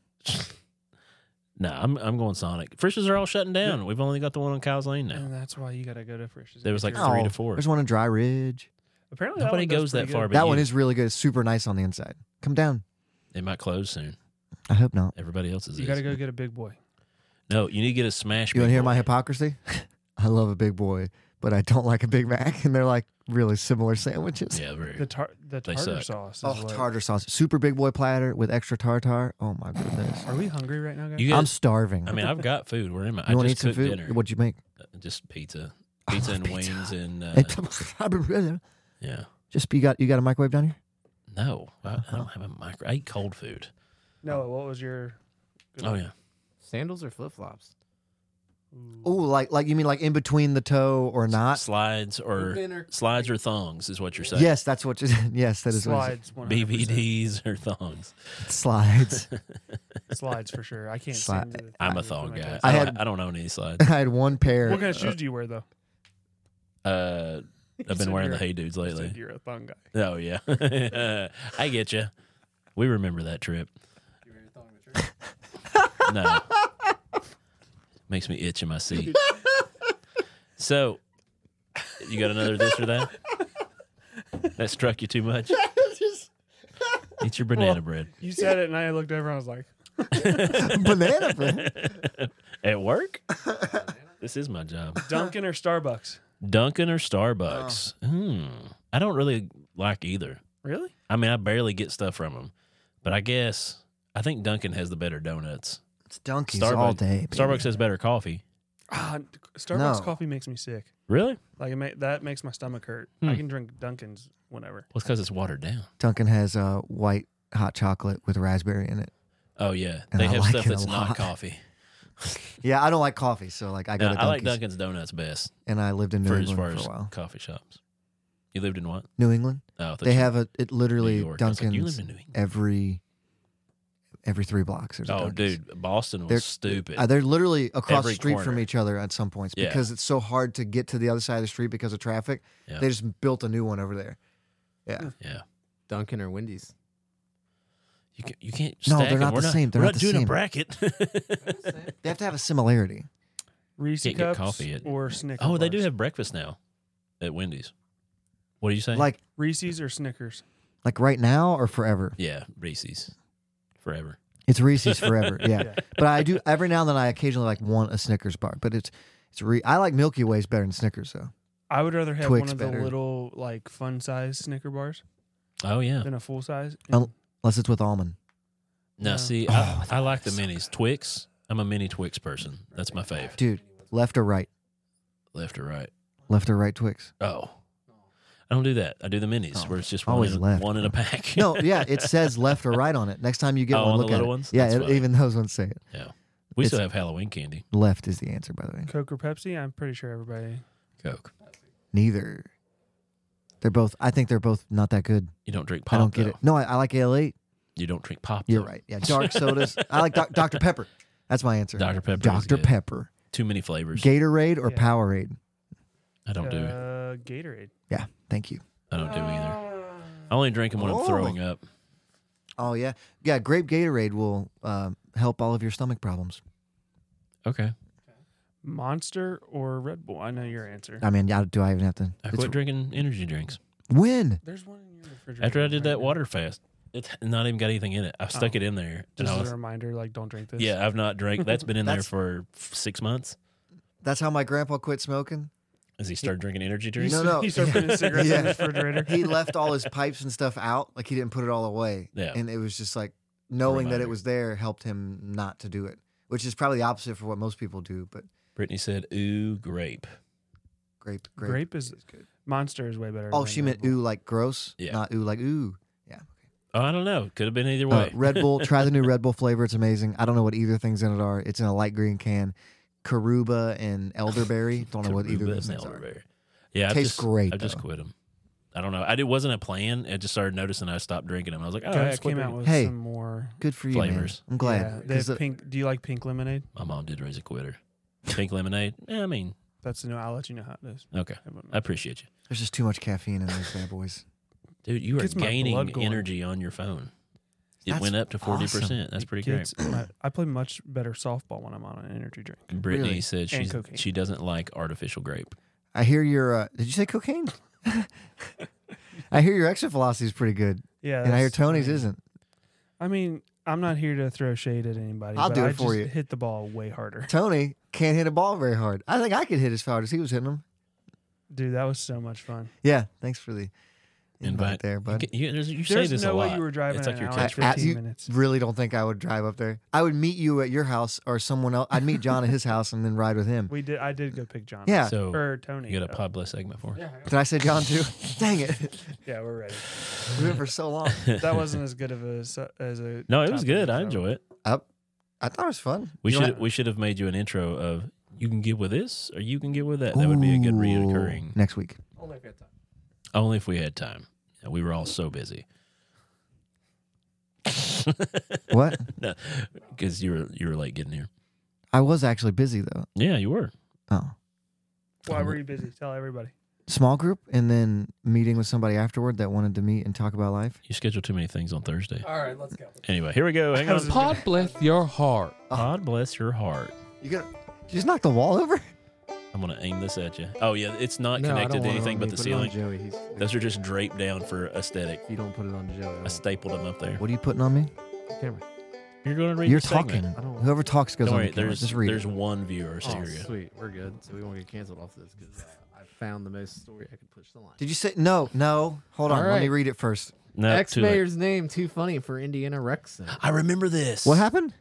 B: No, I'm I'm going Sonic. Frisch's are all shutting down. We've only got the one on Cows Lane now.
C: And that's why you got to go to Frisch's.
B: There was
C: Get
B: like
C: your-
B: three
A: Oh,
B: to four.
A: There's one in Dry Ridge.
C: Apparently that
B: Nobody
C: one does
B: goes that
C: pretty
B: far,
C: good.
B: but
A: That
B: you-
A: one is really good. It's super nice on the inside. Come down.
B: It might close soon.
A: I hope not.
B: Everybody else's
C: You
B: is.
C: got to go get a big boy.
B: No, you need to get a smash.
A: You want to
B: Big
A: hear my
B: Boy.
A: hypocrisy? I love a big boy, but I don't like a Big Mac, and they're like really similar sandwiches.
B: Yeah, very.
C: The tar- the
B: They
C: tartar
B: suck.
C: sauce. Is
A: Oh,
C: what-
A: tartar sauce, super big boy platter with extra tartar. Oh my goodness,
C: Are we hungry right now, guys?
B: You guys,
A: I'm starving.
B: I mean, I've got food. Where am I?
A: you
B: I
A: want to eat
B: just
A: some
B: cooked
A: food?
B: dinner.
A: What'd you make?
B: Uh, Just pizza, pizza and
A: pizza.
B: wings, and uh,
A: Just
B: yeah.
A: you got you got a microwave down here?
B: No, I, I don't have a micro. I eat cold food.
C: No, what was your? good
B: Oh
C: one?
B: yeah.
D: Sandals or flip flops?
A: Oh, like like you mean like in between the toe or not?
B: Slides or
D: Opener.
B: slides or thongs is what you're saying.
A: Yes, that's what you. Yes, that is
C: Slides.
B: B
C: one hundred percent.
B: V Ds or thongs.
A: what slides.
C: Slides for sure. I can't
A: Sli-
C: stand the
B: I'm a
C: anything
B: thong
C: like
B: guy.
C: that.
B: I,
A: I
B: don't,
A: had-
B: I don't own any slides.
A: I had one pair.
C: What kind of
A: uh,
C: shoes do you wear though?
B: Uh, I've been
C: said
B: wearing the
C: you're-
B: Hey Dudes
C: You said
B: lately.
C: You're a thong guy.
B: Oh yeah, I get you. We remember that trip. No, makes me itch in my seat. So, you got another this or that? That struck you too much? Eat your banana
C: Well,
B: bread.
C: You said it, and I looked over, and I was like,
A: banana bread.
B: At work? This is my job.
C: Dunkin' or Starbucks?
B: Dunkin' or Starbucks? Hmm. I don't really like either.
C: Really?
B: I mean, I barely get stuff from them, but I guess I think Dunkin' has the better donuts.
A: It's Dunkies
B: Starbucks,
A: all day. baby.
B: Starbucks has better coffee.
C: Ah, Starbucks
A: No.
C: coffee makes me sick.
B: Really?
C: Like it ma- that makes my stomach hurt.
B: Hmm.
C: I can drink Dunkin's whenever.
B: Well, it's because it's watered down.
A: Dunkin' has uh, white hot chocolate with raspberry in it.
B: Oh yeah,
A: And
B: they
A: I
B: have
A: like
B: stuff
A: it a
B: that's not
A: lot.
B: coffee.
A: Yeah, I don't like coffee, so like I go
B: No,
A: to
B: I like
A: Dunkies.
B: Dunkin's donuts best
A: And I lived in New
B: for as
A: England
B: far
A: for
B: as
A: a while.
B: coffee shops. You lived in what?
A: New England.
B: Oh, I thought
A: They
B: you-
A: have a it literally
B: New York. I was like, you
A: Dunkin's
B: lived in New England.
A: every every three blocks. There's a
B: Oh,
A: Dunkin's.
B: dude, Boston was
A: They're-
B: stupid.
A: Uh, they're literally across
B: Every
A: the street from
B: corner.
A: each other at some points
B: Yeah.
A: because it's so hard to get to the other side of the street because of traffic.
B: Yeah.
A: They just built a new one over there. Yeah.
B: yeah,
D: Dunkin' or Wendy's?
B: you can, you can't.
A: No,
B: stack
A: they're
B: them.
A: not
B: We're
A: the same. They're
B: we're
A: not
B: not
A: the
B: doing a
A: same.
B: bracket.
A: They have to have a similarity.
C: Reese
B: Can't get
C: cups
B: coffee yet.
C: or Snickers.
B: Oh, they do
C: bars?
B: have breakfast now at Wendy's. What do you say?
A: Like
C: Reese's or Snickers.
A: like right now or forever.
B: yeah, Reese's, forever.
A: It's Reese's forever. Yeah.
C: Yeah.
A: But I do every now and then I occasionally like want a Snickers bar, but it's it's re- I like Milky Ways better than Snickers though.
C: I would rather have
A: Twix
C: one of
A: better.
C: the little like fun size Snicker bars
B: Oh yeah.
C: than a full size.
A: Um, Unless it's with almond.
B: Now
C: Yeah.
B: see,
A: Oh,
B: I,
A: that
B: I like the
A: is so
B: minis. Twix. I'm a mini Twix person. That's my fave.
A: Dude, left or right?
B: Left or right?
A: Left or right Twix?
B: Oh, I don't do that. I do the minis
A: Oh,
B: where it's just one
A: always
B: in,
A: left,
B: one in a
A: bro.
B: pack.
A: No, yeah, it says left or right on it. Next time you get
B: Oh,
A: one,
B: on the
A: look at
B: little
A: it.
B: ones?
A: Yeah,
B: That's
A: it,
B: funny.
A: even those ones say it.
B: Yeah, we still
A: It's-
B: have Halloween candy.
A: Left is the answer, by the way.
C: Coke or Pepsi? I'm pretty sure everybody.
B: Coke.
A: Neither. They're both. I think they're both not that good.
B: You don't drink pop.
A: I don't get
B: though.
A: it. No, I, I like Ale eight.
B: You don't drink pop.
A: You're
B: though.
A: right. Yeah, dark sodas. I like doc, Doctor Pepper. That's my answer.
B: Doctor Pepper is
A: Doctor
B: good.
A: Pepper.
B: Too many flavors.
A: Gatorade or
C: Yeah.
A: Powerade?
B: I don't do it.
C: Uh, Gatorade.
A: Yeah, thank you.
B: I don't do either. I only drink them when
A: Oh.
B: I'm throwing up.
A: Oh yeah, yeah. Grape Gatorade will um, help all of your stomach problems.
B: Okay.
C: Monster or Red Bull? I know your answer.
A: I mean, yeah, do I even have to?
B: I
A: it's-
B: quit drinking energy drinks
A: when?
C: There's one in your refrigerator.
B: after I did
C: right
B: that
C: now.
B: water fast. It's not even got anything in it. I stuck
C: Oh.
B: it in there. And
C: Just
B: I
C: as
B: was,
C: a reminder, like don't drink this.
B: yeah, I've not drank. That's been in there
A: That's-
B: for f- six months.
A: That's how my grandpa quit smoking.
B: As he started drinking energy
C: You
B: drinks.
A: No, no.
C: He started putting his cigarettes
A: Yeah.
C: in his refrigerator.
A: He left all his pipes and stuff out, like he didn't put it all away.
B: Yeah.
A: And it was just like knowing that it
B: Reminder.
A: was there helped him not to do it, which is probably the opposite for what most people do. But
B: Brittany said, "Ooh, grape."
A: grape, grape,
C: Grape is
A: good.
C: Monster is way better.
A: Oh,
C: than
A: she
C: Red
A: meant
C: Bull.
A: ooh like gross,
B: Yeah.
A: not ooh like ooh. Yeah.
B: Oh, I don't know. Could have been either
A: Uh,
B: way.
A: Red Bull. Try the new Red Bull flavor. It's amazing. I don't know what either things in it are. It's in a light green can. Caruba and elderberry. Don't know what either of
B: Caruba
A: those
B: and
A: things are.
B: elderberry. Yeah, I
A: Tastes
B: just,
A: great,
B: I just
A: though.
B: quit them. I don't know. I, it wasn't a plan. I just started noticing I stopped drinking them. I was like, oh,
C: Guys
B: yeah, I quit
C: came out
B: drinking.
C: with
A: Hey.
C: some more
A: Good for you,
B: Flavors.
A: man. I'm glad.
C: Yeah, they
A: 'Cause
C: have
A: the-
C: pink. Do you like pink lemonade?
B: My mom did raise a quitter. Pink lemonade. Yeah, I mean,
C: That's the new. I'll let you know how it is.
B: okay. I appreciate you,
A: there's just too much caffeine in those bad boys.
B: dude. You are
C: Gets my
B: gaining
C: blood going.
B: energy on your phone. It
A: That's
B: went up to forty
A: awesome.
B: percent. That's pretty
C: Kids, my, I play much better softball when I'm on an energy drink.
B: great. Brittany
A: Really?
B: said
C: And
B: she's,
C: cocaine.
B: she doesn't like artificial grape.
A: I hear your. Uh, did you say cocaine? I hear your exit velocity is pretty good,
C: Yeah,
A: and I hear
C: that's-
A: Tony's
C: I mean,
A: isn't.
C: I mean, I'm not here to throw shade at anybody.
A: I'll
C: but
A: do
C: I
A: it for
C: just
A: you.
C: Hit the ball way harder.
A: Tony can't hit a ball very hard. I think I could hit as hard as he was hitting them.
C: Dude, that was so much fun.
A: Yeah, thanks for the invite,
B: Invite.
A: there, bud.
B: You, you, you say
C: There's
B: this
C: no
B: a
C: way
B: lot.
C: you were driving
B: It's like
C: an
B: your
C: hour and
B: catchphrase.
A: I-
C: fifteen
A: you
C: minutes.
A: really don't think I would drive up there? I would meet you at your house or someone else. I'd meet John at his house and then ride with him.
C: We did. I did go pick John.
A: Yeah.
B: So
C: Or Tony.
B: you got a
C: though.
B: pod bless segment for us?
C: Yeah.
A: Did I say John too? Dang it.
C: Yeah, we're ready.
A: We went for so long.
C: That wasn't as good of a su- as a.
B: No, it was
C: topic
B: good.
C: as
B: I
C: I
B: enjoy it.
A: I, I thought it was fun.
B: We
A: You know,
B: should we should have made you an intro of you can get with this or you can get with that. That would be a good
A: Ooh,
B: reoccurring.
A: next week.
D: Only if we had time.
B: Only if we had time. Yeah, we were all so busy.
A: What?
B: No, because you were you were late getting here.
A: I was actually busy though.
B: Yeah, you were.
A: Oh,
C: Why were you busy? Tell everybody.
A: small group and then meeting with somebody afterward that wanted to meet and talk about life.
B: You scheduled too many things on Thursday.
D: All right, let's go.
B: Anyway, here we go. Hang on.
C: How's it-
E: Pod bless your heart.
B: God bless your heart.
A: You gonna you just knock the wall over?
B: I'm gonna aim this at you. Oh yeah, it's not
D: No, I
B: connected
D: don't
B: to
D: want it
B: anything
D: on
B: but
D: me.
B: the
D: Put it on
B: ceiling.
D: Joey. He's,
B: Those are just draped down for aesthetic.
D: if you don't put it on Joey, I
B: I
D: won't.
B: stapled them up there.
A: What are you putting on me?
D: Camera.
B: You're going to read
A: You're
B: your segment.
A: talking.
D: I don't-
A: Whoever talks goes
B: Don't
A: on
B: worry,
A: the camera.
B: there's
A: Just read
B: there's
A: it.
B: one viewer, so
D: Oh,
B: you're good.
D: sweet. We're good. So we won't get canceled off this because uh, I found the most story I could push the line.
A: Did you say no? No. Hold on.
D: All
A: Let me
D: right.
A: read it first.
B: No,
D: Ex
B: too late.
D: mayor's name too funny for Indiana rec center.
B: I remember this.
A: What happened?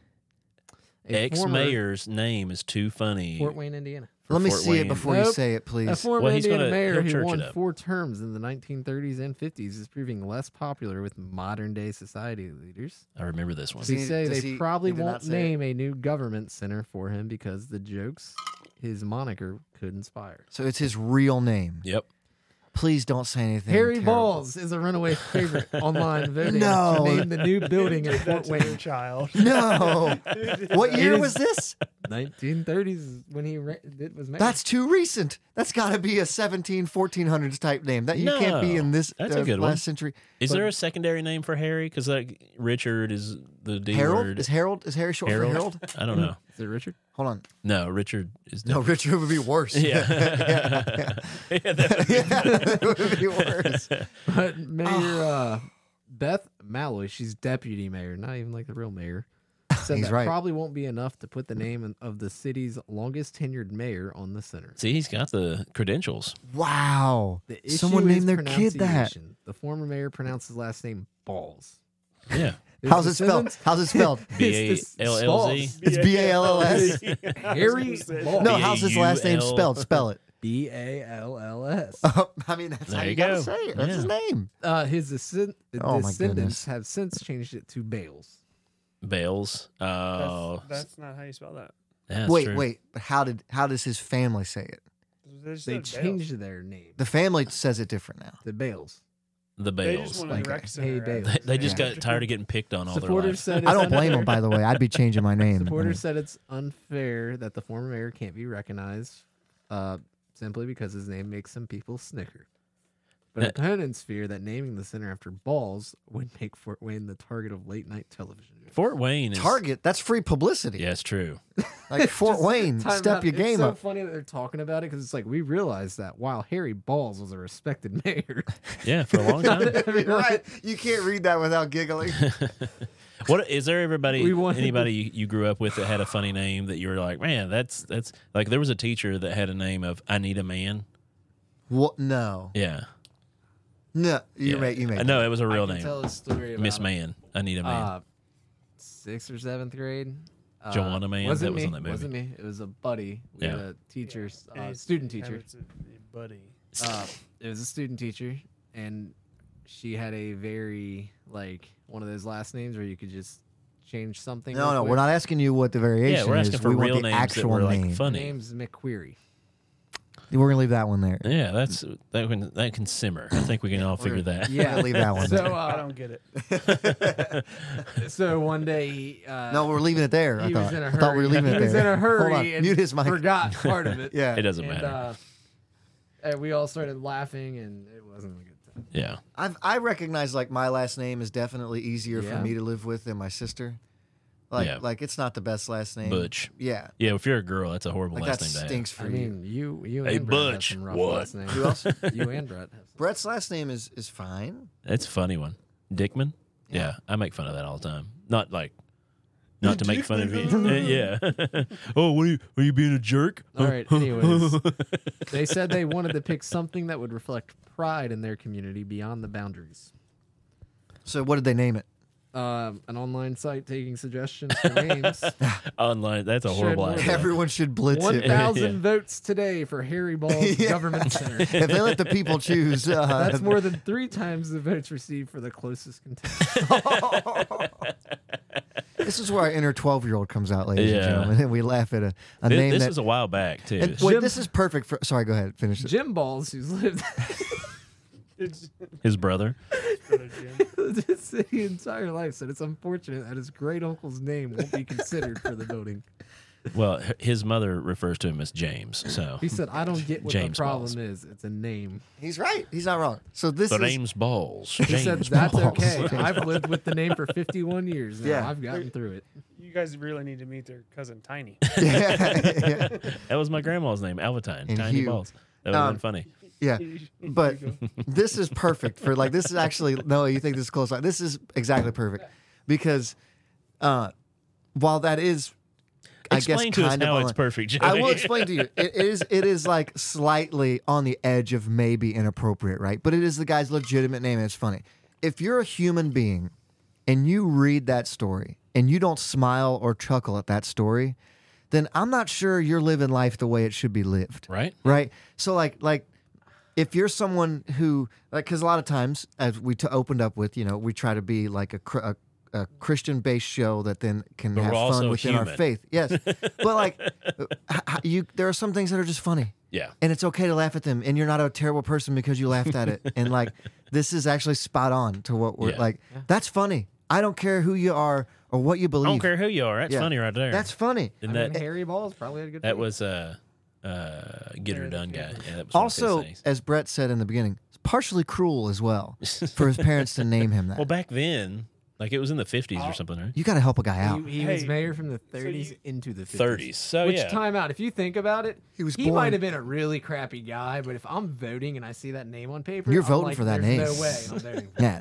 D: A
B: Ex
D: former
B: mayor's name is too funny.
D: Fort Wayne, Indiana.
A: Let me
B: Fort
A: see
B: Wayne.
A: it before you
D: Nope.
A: say it,
D: A
A: please.
D: former
B: Well, he's
D: Indiana
B: gonna-
D: mayor
B: he'll
D: who
B: church
D: won
B: it up.
D: four terms in the nineteen thirties and fifties is proving less popular with modern day society leaders.
B: I remember this one.
A: Does he-
D: They say
A: does
D: they
A: he-
D: probably
A: he did not
D: won't
A: say
D: name a new government center for him because the jokes his moniker could inspire.
A: So it's his real name.
B: Yep.
A: Please don't say anything.
D: Harry
A: terrible.
D: Balls is a runaway favorite online voting
A: No.
D: to name the new building in
C: Did that
D: Fort
C: to your
D: Wayne.
C: child.
A: No. What
D: It
A: year
D: is-
A: was this?
D: nineteen thirties is when he re- it was mayor.
A: That's too recent. That's got to be a seventeen, fourteen hundreds type name. That you can't be
B: No.
A: in this
B: That's
A: uh,
B: a good
A: last
B: one.
A: century.
B: Is
A: But-
B: there a secondary name for Harry? Because like Richard is the D
A: Harold?
B: word.
A: Is Harold? Is Harry short
B: Harold?
A: for Harold?
B: I don't know.
D: Is it Richard?
A: Hold on.
B: No, Richard is
A: No,
B: different.
A: Richard would be worse.
B: Yeah.
A: yeah,
B: Yeah, that-
A: yeah, that would be worse.
D: But Mayor uh, Beth Malloy, she's deputy mayor, not even like the real mayor, said
A: He's
D: that
A: right.
D: probably won't be enough to put the name in- of the city's longest tenured mayor on the center.
B: See, he's got the credentials.
A: Wow.
D: The issue
A: Someone
D: is
A: named their kid that.
D: pronunciation. The former mayor pronounced his last name Balls.
B: Yeah.
D: His
A: How's it spelled?
D: descendants-
A: How's it spelled?
B: B A
D: It's
B: L L Z.
D: Balls.
A: It's B A L L S.
D: Harry Balls.
A: No, how's his last name
B: B A U L
A: spelled? Spell it.
D: B A L L S.
A: Oh, I mean, that's
B: There
A: how you,
B: you
A: gotta
B: go.
A: say it. That's his
B: Yeah.
A: name.
D: Uh, his descend-
A: Oh, my
D: descendants
A: goodness.
D: have since changed it to Bales.
B: Bales. Oh,
C: That's, that's not how you spell that.
B: that's
A: wait,
B: true.
A: wait. But how did how does his family say it?
C: They, just
D: They
C: said Bales.
D: changed their name
A: The family says it different now.
D: to Bales.
B: The
C: They just
B: Bales.
C: wanted
A: Like,
C: a rec
D: hey,
C: center.
D: Bales.
B: They, they just
A: Yeah.
B: got tired of getting picked on all their
D: Supporters
B: lives.
D: said
A: I
D: it's
A: don't blame him,
D: unfair-
A: by the way. I'd be changing my name.
D: Supporters said it's unfair that the former mayor can't be recognized uh, simply because his name makes some people snicker. But
B: Uh,
D: opponents fear that naming the center after Balls would make Fort Wayne the target of late night television.
B: Fort Wayne is
A: Target. That's free publicity.
B: Yeah, it's true.
A: Like Fort
D: Just
A: Wayne,
D: time
A: step
D: out.
A: your
D: It's
A: game
D: so
A: up.
D: funny that they're talking about it because it's like we realized that while Harry Balls was a respected mayor.
B: Yeah, for a long time.
D: I mean,
A: Right. You can't read that without giggling.
B: What is there? Everybody,
D: We wanted
B: anybody you, you grew up with that had a funny name that you were like, man, that's that's like there was a teacher that had a name of I Need a Man.
A: What? No.
B: Yeah,
A: No. You
B: yeah.
A: made. You made.
B: No, it was a real
D: I can
B: name.
D: tell a story about
B: Miss Man. I Need a Man.
D: Uh, sixth or seventh grade. Uh,
B: Joanna Man,
D: Wasn't
B: that was
D: me.
B: on that movie.
D: Wasn't me. It was a buddy. We had
B: Yeah.
D: a teacher, uh,
C: Hey,
D: student
C: have
D: teacher.
C: it to your buddy.
D: Uh, it was a student teacher, and she had a very like one of those last names where you could just change something.
A: No,
D: real
A: no.
D: quick.
A: We're not asking you what the variation
B: yeah, we're asking
A: is.
B: for
A: we
B: real
A: want the
B: names that
A: actual
B: were like
A: name.
D: Her
B: funny.
D: name's McQuery.
A: We're gonna leave that one there.
B: Yeah, that's that can that can simmer. I think we can all figure that.
A: We're gonna leave that one.
D: So,
A: there.
C: I
D: uh,
C: don't get it.
D: so one day, he, uh,
A: No, we're leaving it there. I
D: he
A: thought.
D: was in a
A: I
D: hurry.
A: thought we were leaving
D: he
A: it
D: was
A: there.
D: in a hurry
A: Hold on.
D: and
A: Mute his mic.
D: forgot part of it.
A: Yeah.
B: It doesn't
D: and,
B: matter.
D: uh, and we all started laughing, and it wasn't a good time.
B: yeah,
A: I've, I recognize like my last name is definitely easier
D: Yeah.
A: for me to live with than my sister. Like,
B: Yeah.
A: like it's not the best last name.
B: Butch.
A: Yeah.
B: Yeah, if you're a girl, that's a horrible
A: Like
B: last
A: that
B: name to have.
A: stinks for
D: I
A: you.
D: mean, you, you,
B: Hey,
D: and Brett have
B: Butch,
D: some rough
B: what?
D: last names.
A: Who else?
D: You and Brett have some.
A: Brett's last name is is fine.
B: It's a funny one. Dickman. Yeah.
A: Yeah.
B: I make fun of that all the time. Not like, not to make fun of you. Uh, yeah. Oh, what are you? Are you being a jerk?
D: All right. Anyways, they said they wanted to pick something that would reflect pride in their community beyond the boundaries.
A: So what did they name it?
D: Um, an online site taking suggestions for names.
B: Online. That's a
D: Shed
B: horrible
D: more
B: idea.
D: than-
A: Everyone should blitz
D: One
A: it.
D: thousand
B: Yeah.
D: votes today for Harry Ball's
A: Yeah.
D: Government Center.
A: If they let the people choose, uh,
D: That's more than three times the votes received for the closest contestant.
A: this is where our inner twelve-year-old comes out, ladies
B: Yeah.
A: and gentlemen, and we laugh at a, a
B: This,
A: name
B: this
A: that.
B: was a while back too.
A: and, wait,
D: Jim-
A: this is perfect for. Sorry, go ahead. Finish it.
D: Jim Balls, who's lived
C: It's
B: His brother.
C: for the gym.
D: his city entire life, said it's unfortunate that his great uncle's name won't be considered for the voting.
B: Well, h- his mother refers to him as James. So
D: He said, "I don't get what
B: James
D: the problem
B: Balls.
D: is. It's a name."
A: He's right. He's not wrong. So this
B: the
A: is.
B: name's Balls.
D: He
B: James
D: said, "That's
B: Balls.
D: okay. I've lived with the name for fifty-one years now.
A: Yeah.
D: I've gotten through it."
C: You guys really need to meet their cousin Tiny.
A: yeah, yeah,
B: That was my grandma's name, Alvatine.
A: And
B: Tiny
A: Hugh.
B: Balls. That would have
A: Um,
B: been funny.
A: yeah. But this is perfect for like this is actually no. You think this is close? This is exactly perfect because uh, while that is, I
B: Explain
A: guess
B: to us
A: kind of
B: how
A: on-
B: it's perfect, Joey.
A: I will explain to you. It is it is like slightly on the edge of maybe inappropriate, right? But it is the guy's legitimate name, and it's funny. If you're a human being and you read that story and you don't smile or chuckle at that story, then I'm not sure you're living life the way it should be lived.
B: Right?
A: Right? So like like if you're someone who like because a lot of times as we t- opened up with, you know, we try to be like a, cr- a a Christian-based show that then can
B: But
A: have
B: we're
A: fun
B: also
A: within our
B: human.
A: faith. Yes, but like, h- h- you, there are some things that are just funny,
B: Yeah.
A: and it's okay to laugh at them. And you're not a terrible person because you laughed at it. And like, this is actually spot on to what we're
B: Yeah.
A: like. That's funny. I don't care who you are or what you
B: I
A: believe.
B: don't care who you are. That's
A: Yeah.
B: funny right there.
A: That's funny.
D: I
B: and
D: mean,
B: that
D: Harry Balls probably had a good.
B: that
D: faith.
B: was uh uh get her done guy. Yeah, that was
A: Also,
B: one of his
A: as Brett said in the beginning, it's partially cruel as well for his parents to name him that.
B: Well, back then, like it was in the fifties or something, right?
A: You got to help a guy out.
D: He, he was
C: Hey,
D: mayor from the
C: so
D: thirties
C: you-
D: into the fifties.
B: thirties. So
D: Which
B: yeah.
D: time out? If you think about it,
A: He was
D: he
A: born-
D: might have been a really crappy guy. But if I'm voting and I see that name on paper,
A: You're
D: I'm
A: voting
D: like,
A: for that
D: "There's
A: name."
D: No way I'm voting.
A: Yeah.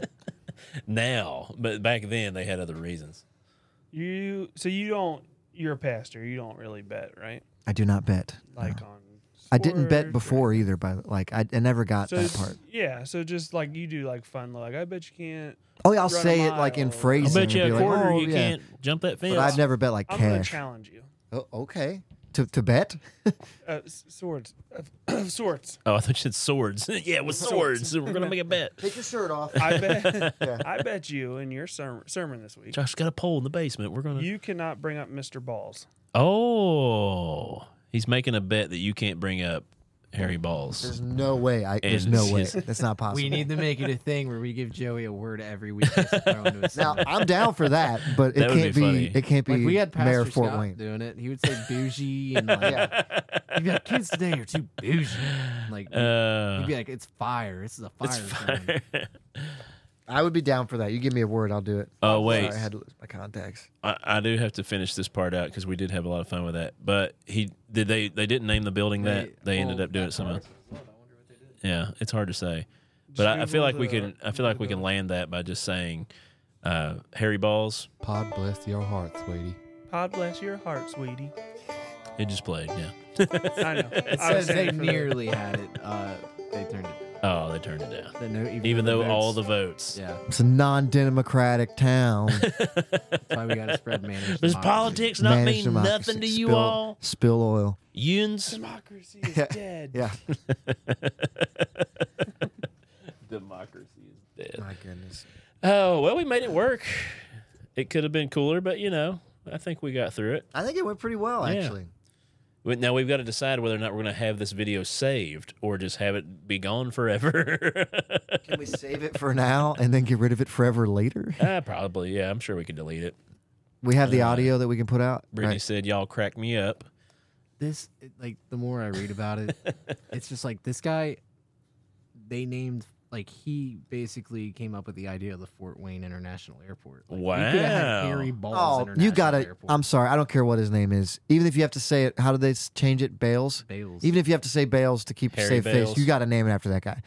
B: Now, but back then they had other reasons.
C: You so you don't. You're a pastor. You don't really bet, right?
A: I do not bet.
C: Like
A: No.
C: on.
A: I didn't bet
C: sports or
A: before
C: anything?
A: either. By the- like, I, I never got
C: So
A: that
C: it's-
A: part.
C: yeah, so just like you do, like fun. Like I bet you can't.
A: Oh, yeah, I'll
C: run a
A: say it like in
C: mile.
B: I
A: phrasing.
B: bet you
A: and
B: a
A: be like,
B: quarter
A: "Oh,
B: you
A: yeah."
B: can't jump that fence.
A: But I've never bet like
C: I'm gonna
A: cash.
C: challenge you.
A: Oh, okay. To to bet?
C: Uh, s- swords, of swords.
B: Oh, I thought you said swords. yeah, with
C: Swords.
B: swords. We're gonna make a bet.
A: Take your shirt off.
C: I bet.
A: Yeah.
C: I bet you in your sermon, sermon this week,
B: Josh got a pole in the basement. We're gonna.
C: you cannot bring up Mister Balls.
B: Oh, he's making a bet that you can't bring up Harry Balls.
A: There's no way. I there's
B: And
A: no way.
B: his-
A: That's not possible.
D: We need to make it a thing where we give Joey a word every week. just to throw into a
A: Now
D: song.
A: I'm down for that, but it
B: That would
A: can't
B: be
A: be.
B: funny.
A: It can't be
D: Like we had
A: Mayor
D: Pastor
A: Fort
D: Scott
A: Wayne.
D: doing it. He would say bougie and like,
A: Yeah.
D: he'd be like, kids today are too bougie. Like
B: Uh,
D: he'd be like, it's fire. This is a fire.
B: it's
D: sermon."
B: fire.
A: I would be down for that. You give me a word, I'll do it.
B: Oh,
A: Sorry,
B: wait.
A: I had to lose my contacts.
B: I, I do have to finish this part out because we did have a lot of fun with that. But he did they they didn't name the building that they ended
D: well,
B: up doing it
D: that
B: somehow.
D: part.
B: Yeah, it's hard to say, but I, I feel
C: Google
B: like we
C: the-
B: can. I feel like we can land that by just saying uh, Harry Balls.
E: Pod bless your heart, sweetie.
C: God bless your heart, sweetie.
B: It just played. Yeah.
C: I know.
D: It
C: I was
D: says they
C: saying for the-
D: nearly had it. Uh, they turned it
B: Oh, they turned it down.
D: down. The no- even,
B: Even though all the
D: votes-
B: votes.
D: Yeah,
A: It's a non-democratic town.
D: that's why we got to spread managed
B: Does
D: democracy.
B: politics not
A: Managed
B: mean
A: democracy.
B: nothing to you
A: Spill-
B: all?
A: Spill oil.
B: Yuns.
C: Democracy is
A: Yeah.
C: dead.
A: Yeah.
B: Democracy is dead.
A: My goodness.
B: Oh well, we made it work. It could have been cooler, but you know, I think we got through it.
A: I think it went pretty well,
B: Yeah.
A: actually.
B: But now we've got to decide whether or not we're going to have this video saved or just have it be gone forever.
A: Can we save it for now and then get rid of it forever later?
B: Ah, probably. Yeah, I'm sure we can delete it.
A: We have the
B: Uh,
A: audio that we can put out.
B: Brittany
A: Right.
B: said, "Y'all crack me up."
D: This it, like the more I read about it, it's just like this guy. They named like he basically came up with the idea of the Fort Wayne International Airport. Like, we could have had
B: Wow.
D: Harry Balls
A: Oh,
D: International
A: you gotta.
D: Airport.
A: I'm sorry. I don't care what his name is. Even if you have to say it, how did they s- change it? Bales.
D: Bales.
A: Even if you have to say Bales to keep
B: Harry
A: save
B: Bales.
A: face, you got to name it after that guy.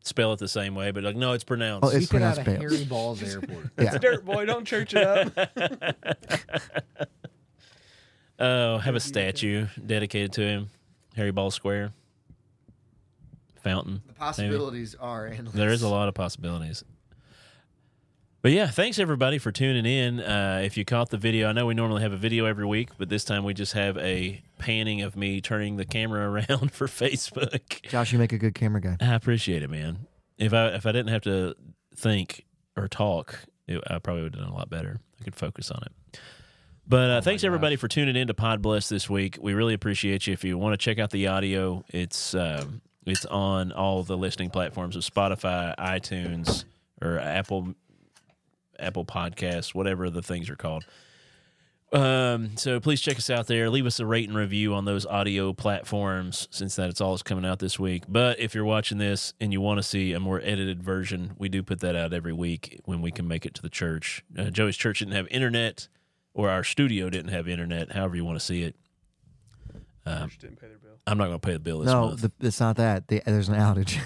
B: spell it the same way, but like, no, it's pronounced.
A: Oh,
D: We
A: it's
D: could have
A: pronounced
D: a
A: Bales.
D: Harry Balls airport.
A: Yeah.
C: Dirt boy, don't church it up.
B: Oh, have a statue dedicated to him. Harry Ball Square. Fountain.
A: The possibilities are endless.
B: There is a lot of possibilities. But yeah, thanks everybody for tuning in. Uh, if you caught the video, I know we normally have a video every week, but this time we just have a panning of me turning the camera around for Facebook.
A: Josh, you make a good camera guy.
B: I appreciate it, man. If I if I didn't have to think or talk, it, I probably would have done a lot better. I could focus on it. But uh, thanks everybody for tuning in to Pod Bless this week. We really appreciate you. If you want to check out the audio, it's um, it's on all the listening platforms of Spotify, iTunes, or Apple Apple Podcasts, whatever the things are called. Um, so please check us out there. Leave us a rate and review on those audio platforms, since that's all is coming out this week. But if you're watching this and you want to see a more edited version, we do put that out every week when we can make it to the church. Uh, Joey's church didn't have internet, or our studio didn't have internet, however you want to see it. Um,
C: Church didn't pay their bill.
B: I'm not going to pay the bill this
A: No,
B: month.
A: the, it's not that. The, there's an outage.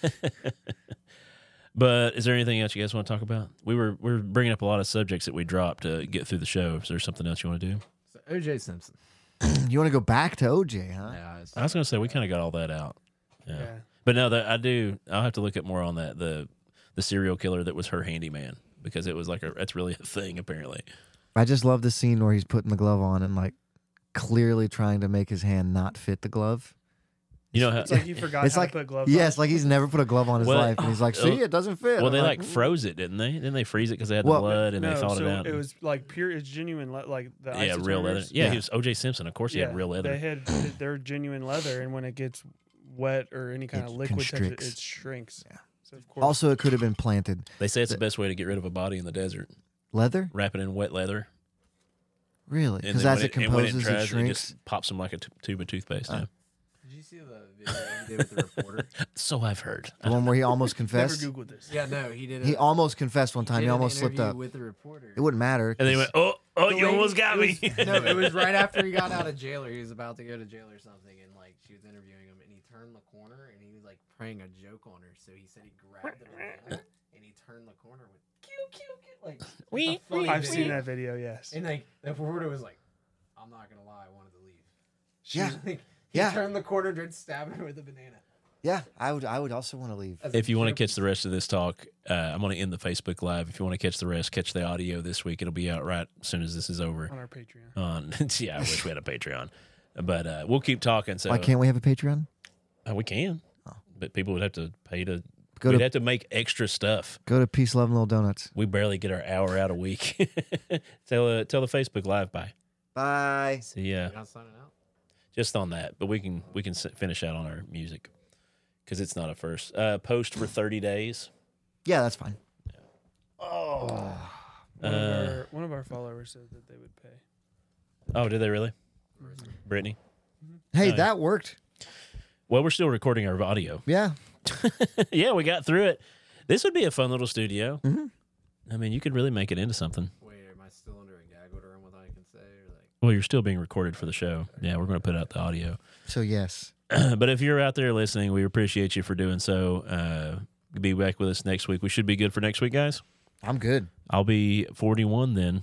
B: But is there anything else you guys want to talk about? We were we were bringing up a lot of subjects that we dropped to get through the show. Is there something else you want to do?
D: So O J Simpson.
A: You want to go back to O J, huh?
D: Yeah, it's-
B: I was going to say we kind of got all that out. Yeah.
C: Yeah.
B: But no, that I do. I'll have to look at more on that. The the serial killer that was her handyman, because it was like a that's really a thing apparently.
A: I just love the scene where he's putting the glove on and like clearly trying to make his hand not fit the glove.
B: You know how?
C: It's like you forgot
A: It's
C: how
A: like
C: to put gloves
A: yes,
C: on.
A: like he's never put a glove on his
B: Well,
A: life, and he's like, "See, it doesn't fit."
B: well,
A: I'm
B: they like
A: "Mm."
B: froze it, didn't they? Didn't they freeze it because they had the
A: Well,
B: blood and
C: no,
B: they thawed
C: so
B: it out?
C: it was like pure, it's genuine, le- like the
B: yeah, real leather.
C: isotoners.
B: Yeah,
A: Yeah.
B: he was O J Simpson. Of course, he had real leather.
C: They had they're genuine leather, and when it gets wet or any kind
A: It
C: of liquid touch it,
A: constricts.
C: it shrinks.
A: Yeah.
C: So of course,
A: Also, it could have been planted.
B: They say it's the best way to get rid of a body in the desert.
A: Leather,
B: Wrap it in wet leather,
A: really?
B: and
A: Because
B: then
A: as
B: when
A: it
B: and when
A: composes, it,
B: dries,
A: shrinks.
B: just pops them like a t- tube of toothpaste.
A: Uh,
B: yeah.
D: Did you see the video he did with the reporter?
B: So I've heard.
A: The one where he almost
C: never
A: confessed.
C: Googled this.
D: Yeah, no, he did.
A: He
D: a-
A: almost confessed one time.
D: did
A: He
D: an
A: almost slipped
D: interview
A: up.
D: with the reporter.
A: It wouldn't matter.
B: And then he
A: 'cause-
B: went, "Oh, oh,
D: The
B: you
D: lady-
B: almost got
D: it
B: me."
D: was- no, it was right after he got out of jail, or he was about to go to jail or something, and like she was interviewing him, and he turned the corner, and he was like praying a joke on her. So he said he grabbed the banana, and he turned the corner with cute, cute, cute, like. it's a
B: Wee,
D: funny
B: wee,
C: I've
D: video.
C: seen that video. Yes.
D: And like the reporter was like, "I'm not gonna lie, I wanted to leave." She
A: Yeah.
D: was like, he
A: Yeah.
D: turned the corner, tried stabbing her with a banana.
A: yeah, I would. I would also want to leave.
D: As a
B: If you want to
D: joke.
B: catch the rest of this talk, uh, I'm going to end the Facebook Live. If you want to catch the rest, catch the audio this week. It'll be out right as soon as this is over.
C: On our Patreon.
B: On yeah, I wish we had a Patreon, but uh, we'll keep talking. So
A: Why can't we have a Patreon?
B: uh, we can,
A: Oh.
B: but people would have to pay to.
A: Go
B: we'd
A: to
B: have to make extra stuff.
A: go to Peace, Love, and Little Donuts.
B: We barely get our hour out a week. tell uh, tell the Facebook Live bye.
A: Bye.
B: See ya.
D: You're not signing out.
B: Just on that, but we can we can s- finish out on our music because it's not a first uh, post for thirty days.
A: Yeah, that's fine.
C: One,
B: Uh,
C: of our, one of our followers said that they would pay.
B: Oh, did they really, Brittany?
A: Hey,
B: Oh, yeah.
A: that worked.
B: Well, we're still recording our audio.
A: Yeah.
B: Yeah, we got through it. This would be a fun little studio.
A: Mhm.
B: I mean, you could really make it into something.
D: Wait, am I still under a gag order on what I can say? Or like,
B: Well, you're still being recorded for the show. Yeah, we're going to put out the audio.
A: So yes.
B: But if you're out there listening, we appreciate you for doing so. Uh, be back with us next week. We should be good for next week, guys.
A: I'm good.
B: I'll be forty-one then.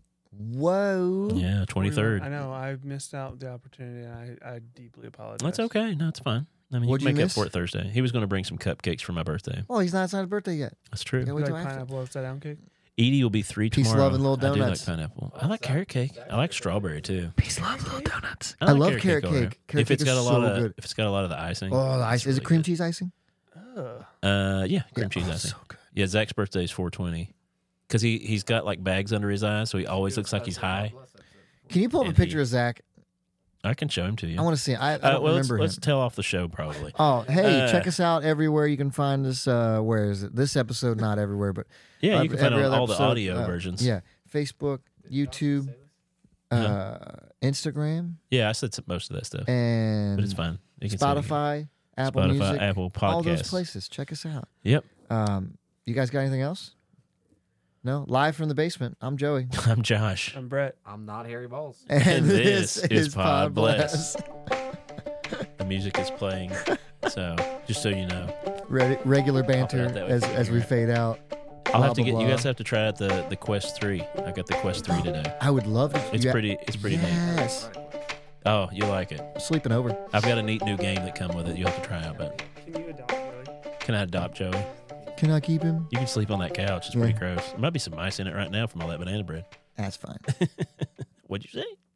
A: Whoa.
B: Yeah, twenty-third.
C: I know. I missed out the opportunity, and I, I deeply apologize.
B: That's okay. No, it's fine. I mean, you
A: What'd
B: can
A: you
B: make
A: miss?
B: up for it Thursday. He was going to bring some cupcakes for my birthday.
A: Well, he's not it's not his birthday yet.
B: That's true.
A: Yeah,
C: You
A: wait
C: like
A: till after.
C: pineapple upside down cake?
B: Edie will be three
A: Peace,
B: tomorrow.
A: love, and little
B: I do like
A: donuts.
B: pineapple. I like carrot cake. I like strawberry too.
A: Peace, love, little donuts.
B: I,
A: I
B: like
A: love carrot
B: over there.
A: cake. Carrot
B: if it's
A: cake
B: got
A: is
B: a lot
A: so
B: of
A: good.
B: if it's got a lot of the icing.
A: Oh, the ice.
B: it's
A: Is it
B: really
A: cream
B: good.
A: cheese icing?
C: Ugh.
B: Uh, yeah, cream
A: Yeah.
B: cheese
A: Oh,
B: icing.
A: so good.
B: Yeah, Zach's birthday is four twenty. Because he, he's got like bags under his eyes, so he always looks like he's high.
A: Can you pull up a
B: And
A: picture
B: he-
A: of Zach?
B: I can show him to you.
A: I want to see. I, I
B: Uh,
A: don't
B: well, let's,
A: remember
B: let's
A: him.
B: tell off the show probably.
A: Oh, hey,
B: Uh,
A: check us out everywhere. You can find us. Uh, where is it? This episode, not everywhere, but
B: Yeah,
A: uh,
B: you can find it
A: every
B: on
A: other
B: all the
A: episode,
B: audio
A: uh,
B: versions.
A: Yeah, Facebook, YouTube, uh, Instagram,
B: Yeah, I said some- most of that stuff,
A: and
B: but it's fine. You can see it again.
A: Spotify, Apple
B: Spotify,
A: Music,
B: Apple
A: all those
B: Podcasts.
A: places. Check us out.
B: Yep.
A: Um, you guys got anything else? No, live from the basement. I'm Joey,
B: I'm Josh.
C: I'm Brett.
D: I'm not Harry Balls.
A: and,
B: And
A: this,
B: this is
A: is
B: Pod
A: Pod
B: Bless.
A: Bless.
B: The music is playing, so just so you know.
A: Re- regular banter
B: that way
A: as
B: for you,
A: as we
B: right.
A: fade out.
B: I'll
A: Blah,
B: have to
A: blah,
B: get you
A: blah.
B: guys have to try out the the Quest three. I got the Quest three today.
A: I would love to.
B: It's
A: you got-
B: pretty. It's pretty neat.
A: Yes.
B: Oh, you like it?
A: Sleeping over.
B: I've got a neat new game that come with it. You'll have to try out. But
C: Can you adopt Joey?
B: can I adopt Joey?
A: Can I keep him?
B: You can sleep on that couch. It's
A: Yeah.
B: pretty gross. There might be some mice in it right now from all that banana bread.
A: That's fine.
B: What'd you say?